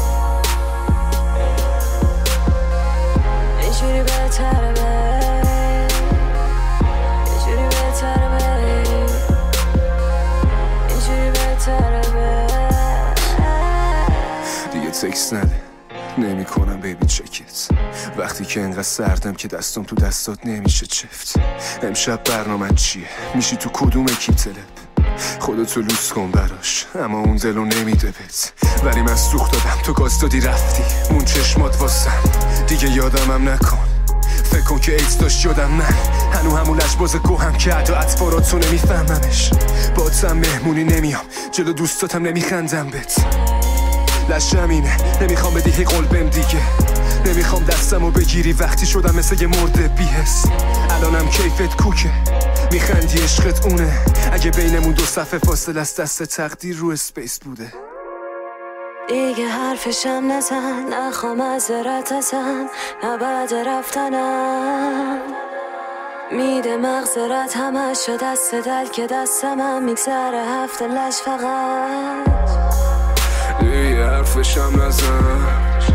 اینجوری بهتره babe اینجوری بهتره babe اینجوری بهتره babe دیگه تکست نده نمی کنم بیبی چکت وقتی که انقدر سردم که دستم تو دستات نمیشه چفت امشب برنامه چیه میشی تو کدوم اکیپ تلپ خودتو لوس کن براش اما اون دلو نمیده بهت ولی من سوخت دادم تو گاز دادی رفتی مون چشمات واسم دیگه یادمم نکن فکر کن که ایت داشت یادم من هنو همون لجباز گوهم که عدا اطفاراتو نمیفهممش باتم مهمونی نمیام جلو دوستاتم نمیخندم بهت لشم اینه نمیخوام بدی هی قلبم دیگه نمیخوام دستمو بگیری وقتی شدم مثل یه مرده بیهس الانم کیفت کوکه میخندی عشقت اونه اگه بینمون دو صفحه فاصله است دست تقدیر رو اسپیس بوده دیگه حرفشم نزن نخوام معذرت ازم نه بعد رفتنم میده مغزرت همش شد دست دل که دستم هم میگذره هفته لش فقط دیگه حرفشم نزن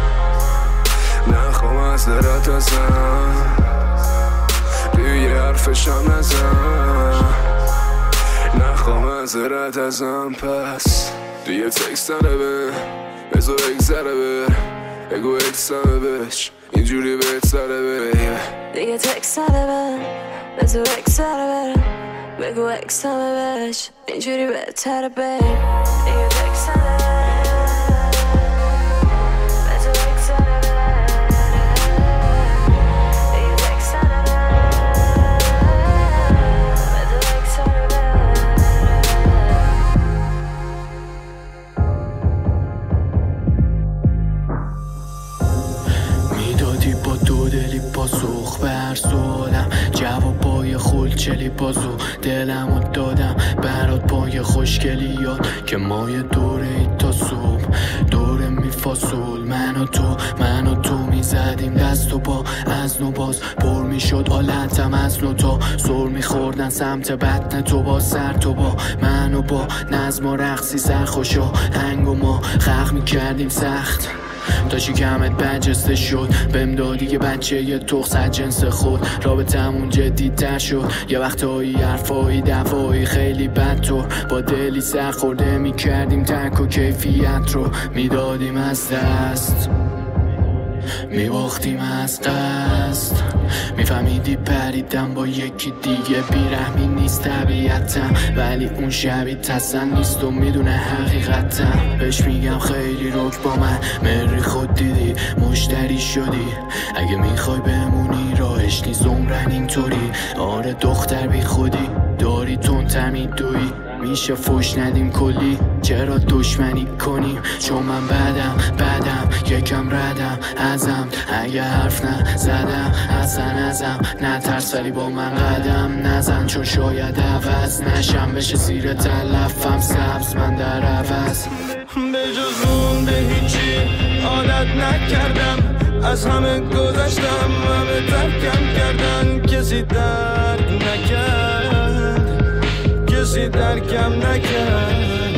نخوام معذرت ازم دیگه حرفشم نزن نخوام معذرت ازم پس دیگه تکست نبه بزا بگذره بر اگو اکسمه بش اینجوری بهتره بر دیگه تکست نبه بزا بگذره بر بگو اکسمه بش اینجوری بهتره babe دیگه تکست نبه پاسخ به هر سوالم جوابای خلچلی بازو دلمو دادم برات پای خوشگلی یاد که مای دوره ای تا صبح دوره میفاصل من و تو من و تو میزدیم دست و با از نو باز پر میشد حالتم از نو تا سر میخوردن سمت بطن تو با سر تو با من و با نظم و رقصی سرخوش و هنگ و ما خلق میکردیم سخت تا شکمت بجسته شد بهم دادی که بچه یه تخص جنس خود رابطمون جدی تر شد یه وقتایی حرفایی دفایی خیلی بدطور با دلی سر خورده میکردیم ترک و کیفیت رو میدادیم از دست میباختیم از قصد میفهمیدی پریدم با یکی دیگه بیرحمی نیست طبیعتم ولی اون شبیه تسن نیست و میدونه حقیقتم بهش میگم خیلی رک با من مری خود دیدی مشتری شدی اگه میخوای بمونی راهش نیست عمرن اینطوری آره دختر بی خودی داری تون میدوی میشه فوش ندیم کلی چرا دشمنی کنیم چون من بدم بدم یکم ردم ازم اگه حرف نزدم اصلا ازم نترس ولی با من قدم نزن چون شاید عوض نشم بشه زیر تلفم سبز من در عوض به جز اون به هیچی عادت نکردم از همه گذشتم همه ترکم کردن کسی درک نکرد کسی درکم نکرد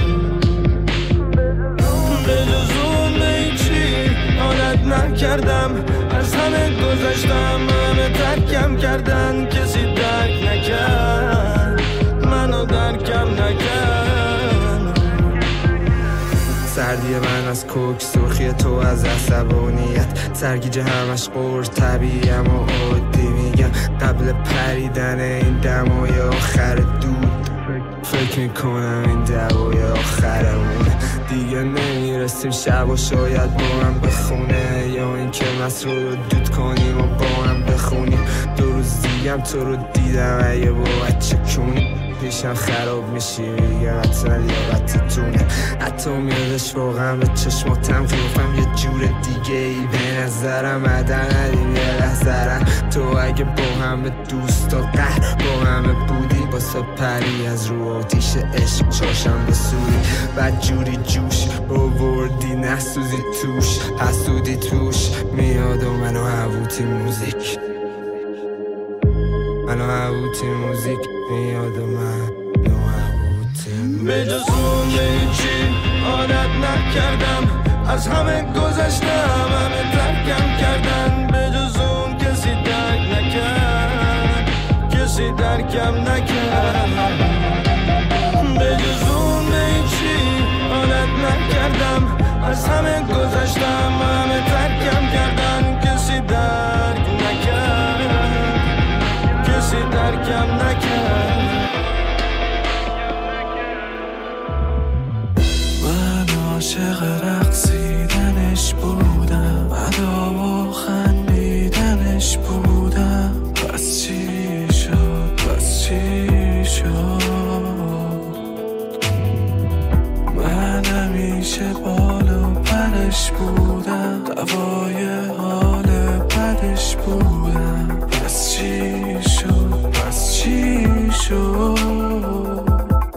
به جز اون به هیچی عادت نکردم از از همه گذشتم، همه ترکم کردن، کسی درک نکرد منو، درکم نکرد. سردی من از کوک، سرخی تو از عصبانیت، سرگیجه همش قرص طبیعی اما عادی میگم. قبل پریدن این دمای آخر دود فکر میکنم این دوای آخرمونه، دیگه نمیرسیم شب و شاید با هم بخونه، یا این که مسرور رو دود کنیم و با هم بخونیم. دو روز دیگم تو رو دیدم اگه با بچه کنیم، پیشم خراب میشی میگم حتما لیاقتتونه. حتی میادش واقعا به چشماتم قیافم یه جور دیگه ای، به نظرم عدن ندیم یه لحظرم. تو اگه با همه دوستا قهر با همه بودی، واسه پری از رو آتیش عشق چاشم بسوری. بعد جوری جوش آوردی نسوزی توش، حسودی توش میاد و منو هووتی موزیک، منو هووتی موزیک میاد و منو هووتی. به جز اون به هیچی عادت نکردم، از همه گذشتم، همه ترکم کردن. به جز اون کسی درک نکرد، کسی درکم نکرد. به جز اون به هیچی عادت نکردم، از همه گذشتم، همه ترکم کردن. کسی درک نکرد، کسی درکم نکرد. من عاشق رقصیدنش بودم، ادا و خندیدنش بودم. پس چی شد، پس چی شد؟ من همیشه بال و پرش بودم، دوای حال بدش بودم. پس چی شد، پس چی شد؟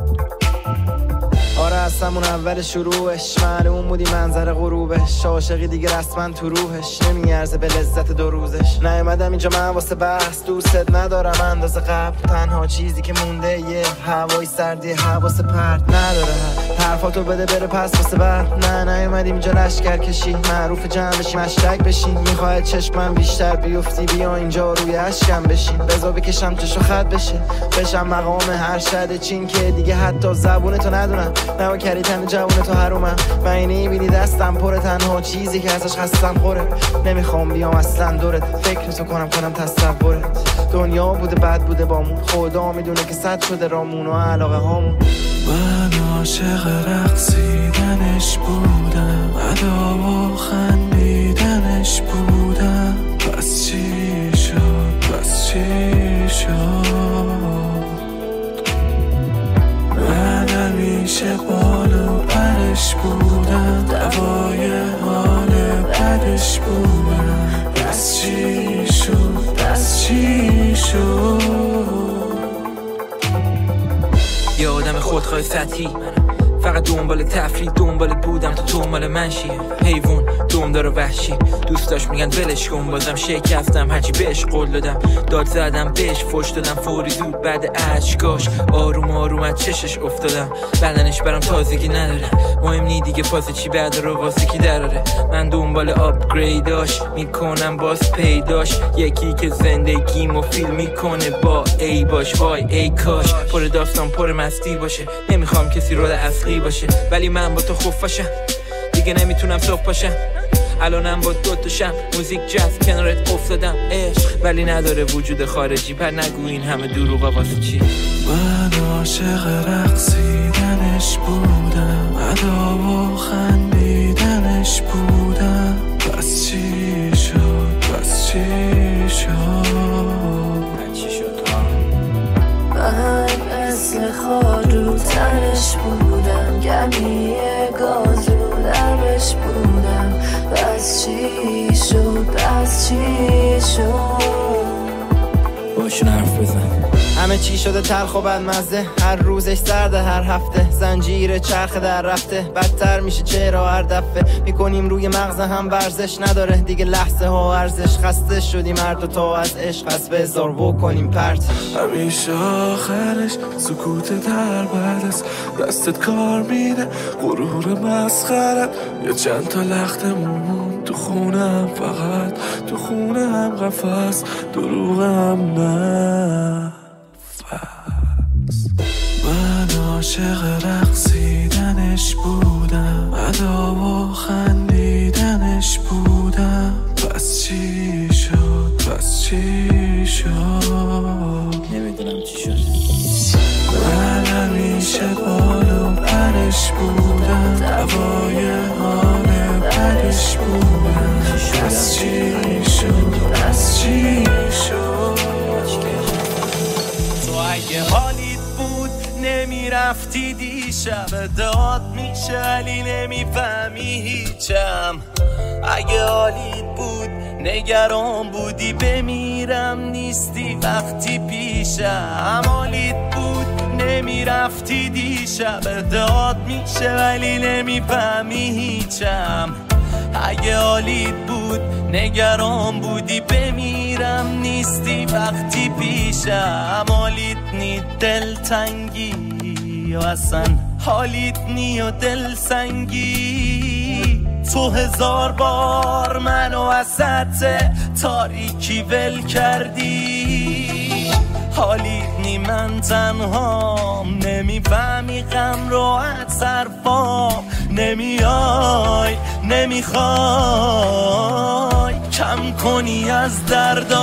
آره از همون اول شروعش معلوم بودی منظر غروبش، عاشقی دیگه رسما تو روحش نمیارزه به لذت دو روزش. نیومدم اینجا من واسه بحث، دوست ندارم اندازه قبل، تنها چیزی که مونده یه هوای سردی، حواس پرت نداره. حرفاتو بده بره پس واسه بعد. نه نیومدیم اینجا لشکر کشی، معروف جمع بشی مشتک بشین. میخواد چشمم بیشتر بیفتی، بیا اینجا روی اشکم بشین. بذار بکشم چشو خط بشه، بشم مقام هر شد چین که دیگه حتی زبونتو ندونم. نوا کردی تن جوونتو حرومم، من اینی بینی دستم پره، تنها چیزی که ازش خستم خوره. نمیخوام بیام اصلا دورت، فکرتو کنم کنم تصورت. دنیا بوده بد بوده بامون، خدا میدونه که صد شده رامون و علاقه هامون. من عاشق رقصیدنش بودم، ادا و خندیدنش بودم. پس چی شد، پس چی شد؟ من همیشه بال و پرش بودم، دوای حال بدش بودم. پس چی شد، پس چی شد؟ یه آدم خودخواه سطحی، فقط دنبال تفریح، دنبال بودم تا تو مال من شی. حیوان دمدار و وحشی، دوستاش میگن ولش کن، بازم شکستم هرچی بهش قول دادم. داد زدم بهش فوش دادم فوری زود بعد اشکاش، آروم آروم از چشش افتادم. بدنش برام تازگی نداره، مهم نی دیگه فاز چی بعد رو واسه کی دراره. من دنبال آپگریداش میکنم باز پیداش، یکی که زندگیمو فیل میکنه با ای باش. وای ای کاش پر داستان پر مستی باشه، نمیخوام کسی رو اصلی باشه، ولی من با تو خفاشم دیگه نمیتونم صبح پاشم. الانم با دوتاشم، موزیک جاز کنارت افتادم عشق، ولی نداره وجود خارجی. پر نگو این همه دروغا واسه چی. من عاشق رقصیدنش بودم، ادا و خندیدنش بودم. پس چی شد، پس چی شد؟ من مثل خارو تنش بودم، گمی گازو لبش بودم. پس چی شد، پس چی شد؟ باشون حرف بزن. همه چی شده تلخ و بدمزه، هر روزش سرده، هر هفته زنجیر چرخ در رفته، بدتر میشه چرا هر دفعه میکنیم روی مغز هم ورزش، نداره دیگه لحظه ها ارزش، خسته شدیم هر دو تا از عشق، از به هزار و کنیم پرتش. همیشه آخرش سکوت در بعد است، دستت کار میده غرور مسخرت، یه چند تا لختمون تو خونم، فقط تو خونم قفس، دروغم نفس. من عاشق رقصیدنش بودم، ادا و خندیدنش بودم، پس چی شد پس چی شد نمیدونم چی شد. من همیشه بالو پرش بودم، دوای حال بدش بودم، پس چی شد پس چی شد. تو اگه حالیت بود نمیرفتی دیشب، داد میشه ولی نمیفهمی هیچم. اگه حالیت بود نگران بودی بمیرم نیستی وقتی پیشم. حالیت بود نمیرفتی دیشب، داد میشه ولی نمیفهمی هیچم. اگه حالیت بود نگران بودی بمیرم نیستی وقتی پیشم. حالیت نی دلتنگی و اصلا حالیت نی و دلسنگی، تو هزار بار منو وسط تاریکی ول کردی. حالیت نی من تنهام، نمیفهمی غم رو از حرفام، نمیای نمیخوای کم کنی از دردا.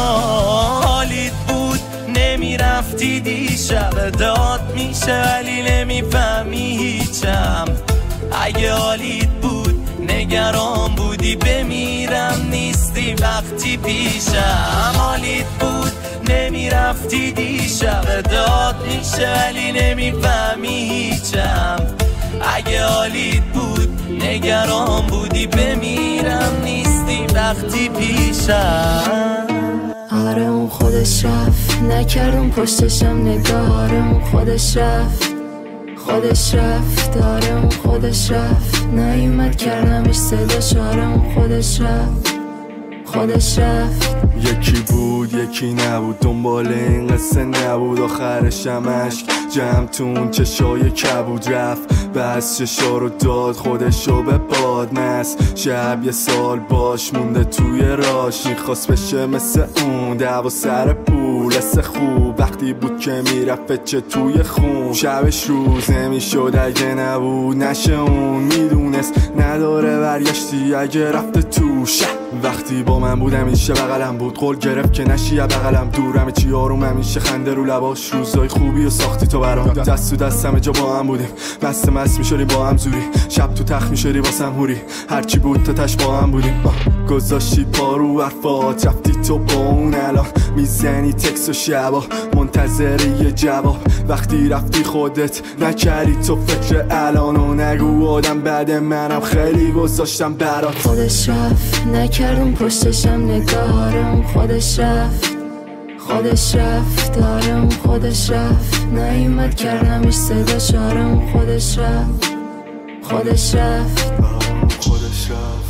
حالیت بود نمیرفتی دیشب، داد میشه ولی نمیفهمی هیچم. اگه حالیت بود نگران بودی بمیرم نیستی وقتی پیشم. حالیت بود نمیرفتی دیشب، داد میشه ولی نمیفهمی هیچم. اگه حالیت بود نگران بودی بمیرم نیستی وقتی پیشم. آره اون خودش رفت، نکردم پشتشم نگاه، آره اون خودش رفت خودش رفت، آره اون خودش رفت، نیومد کردمش صداش، آره اون خودش رفت خودش رفت. یکی بود یکی نبود، دنبال این قصه نبود، آخرش هم عشق جمع تون چشای کبود، رفت بس چشا رو داد خودشو به باد مست. شب یه سال باش مونده توی راش، میخواست بشه مثل اون دعوا سر پول، حس خوب وقتی بود که میرفت چه توی خون. شبش روز نمیشد اگه نبود نشه اون، میدونست نداره برگشتی اگه رفته تو شه. وقتی با من بود همیشه بغلم بود، قول گرفت که نشی بغلم دور، همه چی آروم همیشه خنده رو لباش، روزای خوبی و ساختی تو برام، دست تو دست همه جا با هم بودیم، مست مست میشدی با هم زوری، شب تو تخت میشدی واسم هوری، هرچی بود تا تش با هم بودیم. گذاشتی پارو حرفات رفتی تو با اون، الان میزنی تکس و شبا منتظری یه جواب. وقتی رفتی خودت نکردی تو فکر الانو، نگو آدم بعد منم خیلی گذاشتم برات. خودش رفت نکردم پشتشم نگاه، آره اون خودش رفت خودش رفت، آره اون خودش رفت، نیومد کردمش صداش، آره اون خودش رفت خودش رفت خودش رفت.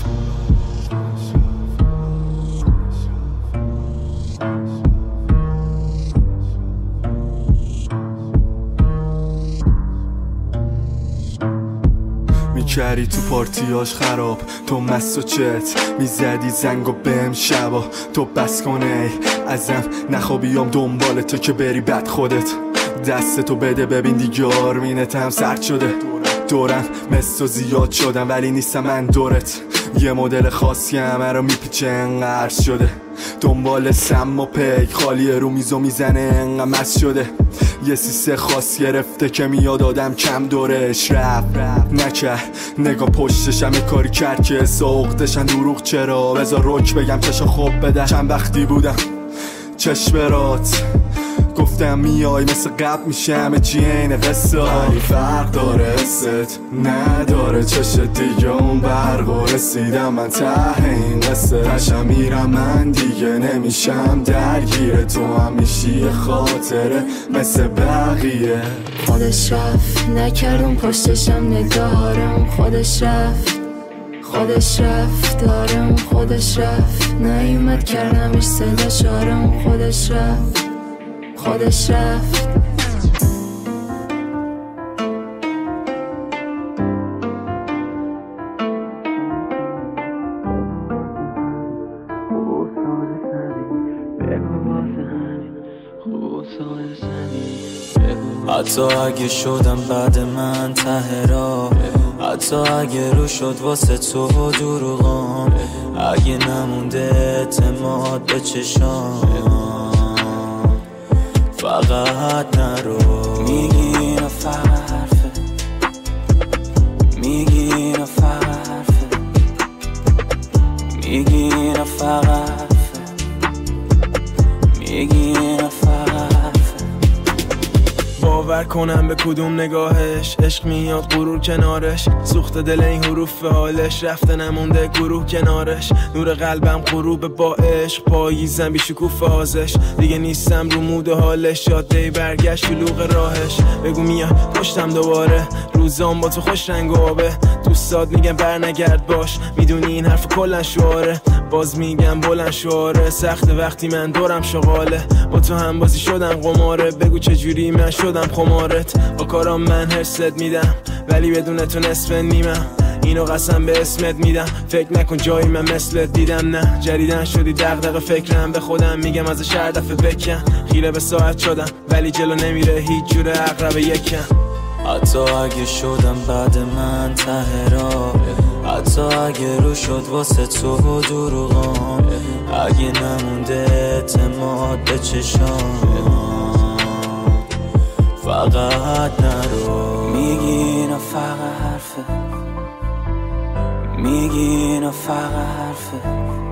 میکردی تو پارتیاش خراب، تو مست و چت میزدی زنگ و بهم شبا، تو بس کنه ازم نخوابیام دنبال تو که بری بد خودت. دستتو بده ببین دیگه آرمینتم سرد شده، دورم مثل زیاد شدم ولی نیستم من دورت. یه مدل خاصی همه رو میپیچه انقدر شده، دنبال سم و پیک خالی رو میزو میزنه انقدر مست شده. یه سیسه خاص گرفته که میاد آدم کم دورش رفت نکرد، نگاه پشتش همه کاری کرد که ساختشن دروغ چرا، بذار رک بگم چشا خوب بده. چند وقتی بودم چشم برات گفتم میای مثل قبل میشه همه چی اینه قصه ولی فرق داره حست نداره چشت دیگه اون برق رسیدم من ته این قصه تشم میرم من دیگه نمیشم درگیره تو هم میشی خاطره مثل بقیه خودش رفت نکردم پشتشم نگارم خودش رفت خودش رفت دارم خودش رفت نیومد کردمش صدا شارم خودش رفت خودش رفت حتی اگه شدم بعد من ته راه حتی اگه رو شد واسه تو دروغام اگه نمونده اعتماد به چشام فقط نرو میگی اینا فقط حرفه میگی اینا فقط حرفه میگی اینا فقط حرفه میگی اینا فقط باور کنم به کدوم نگاهش عشق میاد غرور کنارش سوخت دل این حروف به حالش رفته نمونده گروه کنارش نور قلبم غروب با عشق پاییزم بی شکوفه آزش دیگه نیستم رو مود حالش جاده برگشت شلوغ راهش بگو میاد پشتم دوباره روزام با تو خوش رنگ و آبه دوستات میگن بر نگرد باش میدونی این حرف کلن شعاره باز میگم بلند شعاره سخت وقتی من دورم شغاله با تو هم بازی شدم قماره بگو چجوری من شدم خمارت با کارام من حرست میدم ولی بدون تو نصف نیمم اینو قسم به اسمت میدم فکر نکن جایی من مثلت دیدم نه جریدن شدی دغدغه فکرم به خودم میگم از هر دفعه بکن خیره به ساعت شدم ولی جلو نمیره هیچ جور عقرب یکم حتی اگه شدم بعد من ته راه حتی اگه رو شد واسه تو دروغام اگه نمونده اعتماد به چشام فقط نرو میگی اینا فقط حرفه میگی اینا فقط حرفه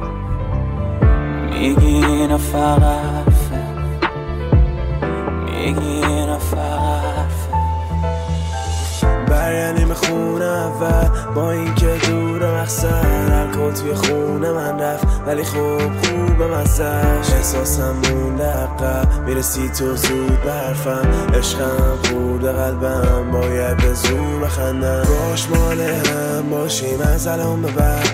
میگی اینا فقط حرفه میگی اینا فقط حرفه برگردیم خونه اول با این که دور مقصد الکل توی خونه من رفت ولی خوب خوب مزش احساسم مونده عقب میرسی تو زود برفم عشقم خورده قلبم باید به زور بخندم باش مال هم باشیم از الان به بعد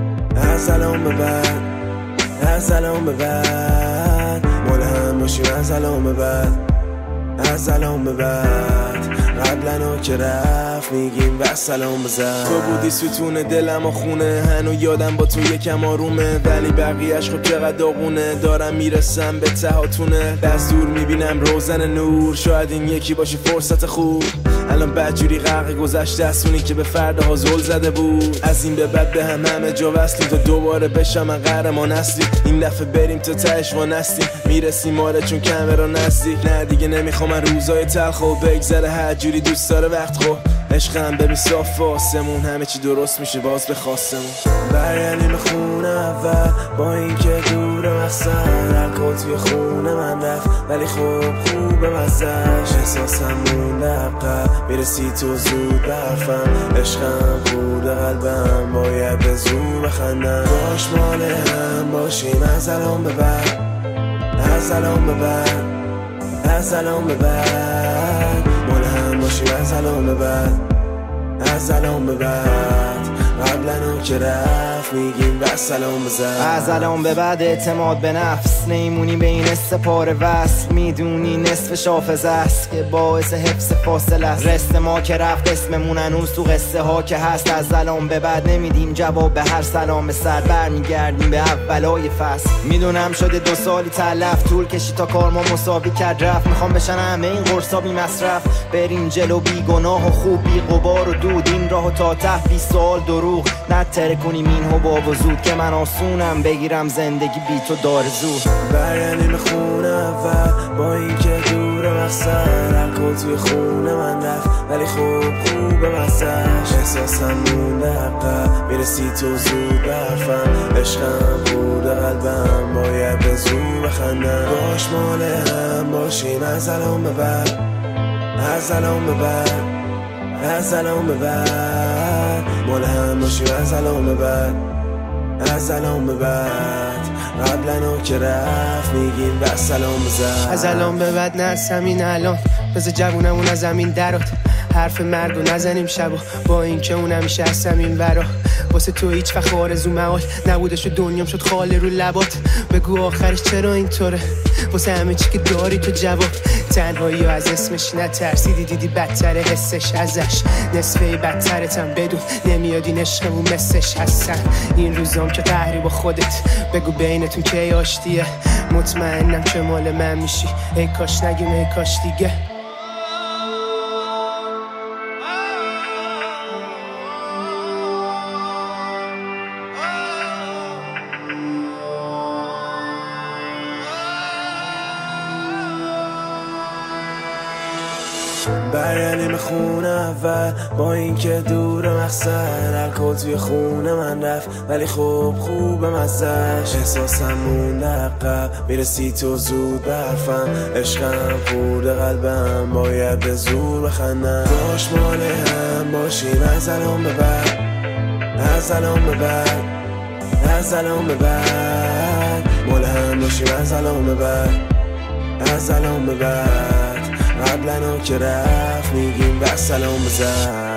از الان به بعد از الان به بعد مال هم باشیم از الان به بعد از الان به بعد قبلنو که رفت میگیم و سلام بزن تو بودی ستون دلم و خونه هنو یادم با تو یکم آرومه ولی بقیهش خب چقدر داغونه دارم میرسم به تهاتونه دست دور میبینم روزن نور شاید این یکی باشی فرصت خوب الان بدجوری غرق گذشته اسونی که به فردها زل زده بود از این به بعد به هم همه جا وصلیم تا دوباره بشم من قهرمان اصلی این دفعه بریم تا تهش وانستیم میرسیم آره چون کمرا نزدیک نه دیگه نمیخوام من روزای تلخ و بگذره هر جوری دوست داره وقت خو عشقم ببین صاف واسمون همه چی درست میشه باز به خواستمون برگردیم خونه اول با این که دور مقصد الکل توی خونه من رفت ولی خوب خوب مزش احساسم مونده عقب میرسی تو زود برفم عشقم خورده قلبم باید به زور بخندم باش مال هم باشیم از الان به بعد از الان به بعد از الان به بعد مال هم باشیم از الان به بعد از الان به بعد قبلنو که رفت میگیم و سلام بزن از الان به بعد اعتماد به نفس نیمونی به این استپار وصل میدونی نصف حافظه است که باعث حفظ فاصله است رست ما که رفت اسممون هنوز تو قصه ها که هست از الان به بعد نمیدیم جواب به هر سلام سر برمیگردیم به اولای فصل میدونم شده دو سالی تلف طول کشی تا کار ما مساوی کرد رفت میخوام بشن همه این قرصا بی مصرف بریم جلو بی گناه و خوب بی غبار و دود این راهو تا ته بی سال دروغ نتره کنیم این حباب و زود که من آسونم بگیرم زندگی بی تو دار زود برگردیم خونه اول با این که دور مقصد الکل توی خونه من رفت ولی خوب خوب مزش احساسم مونده عقب میرسی تو زود برفم عشقم برده قلبم باید به زور بخندم باش مال هم باشیم از الان به بعد از الان به بعد از الان به بعد مال هم باشیم از الان به بعد از الان به بعد قبلا که رفت میگیم بس سلام بزن از الان به بعد نه از همین الان بذار جوونمون از زمین درات حرف مرگو نزنیم شبا با این که اون همیشه از همین برا واسه تو هیچ وقت آرزو محال نبودش و دنیام شد خاله رو لبات بگو آخرش چرا اینطوره واسه همه چی که داری تو جواب تنهایی از اسمش نترسیدی دیدی بدتره حسش ازش نصفه بدترتم بدون نمیاد این عشقمون مثلش هستن این روزام که قهری با خودت بگو بینتون که آشتیه مطمئنم که مال من میشی ای کاش نگیم ای کاش دیگه برگردیم خونه اول با این که دور مقصد الکل توی خونه من رفت ولی خوب خوب مزش احساسم مونده عقب میرسی تو زود برفم عشقم خورده قلبم باید به زور بخندم باش مال هم باشیم از الان به بعد از الان به بعد از الان به بعد مال هم باشیم از الان به بعد از الان به بعد قبلا که رفت میگیم بس سلام بزن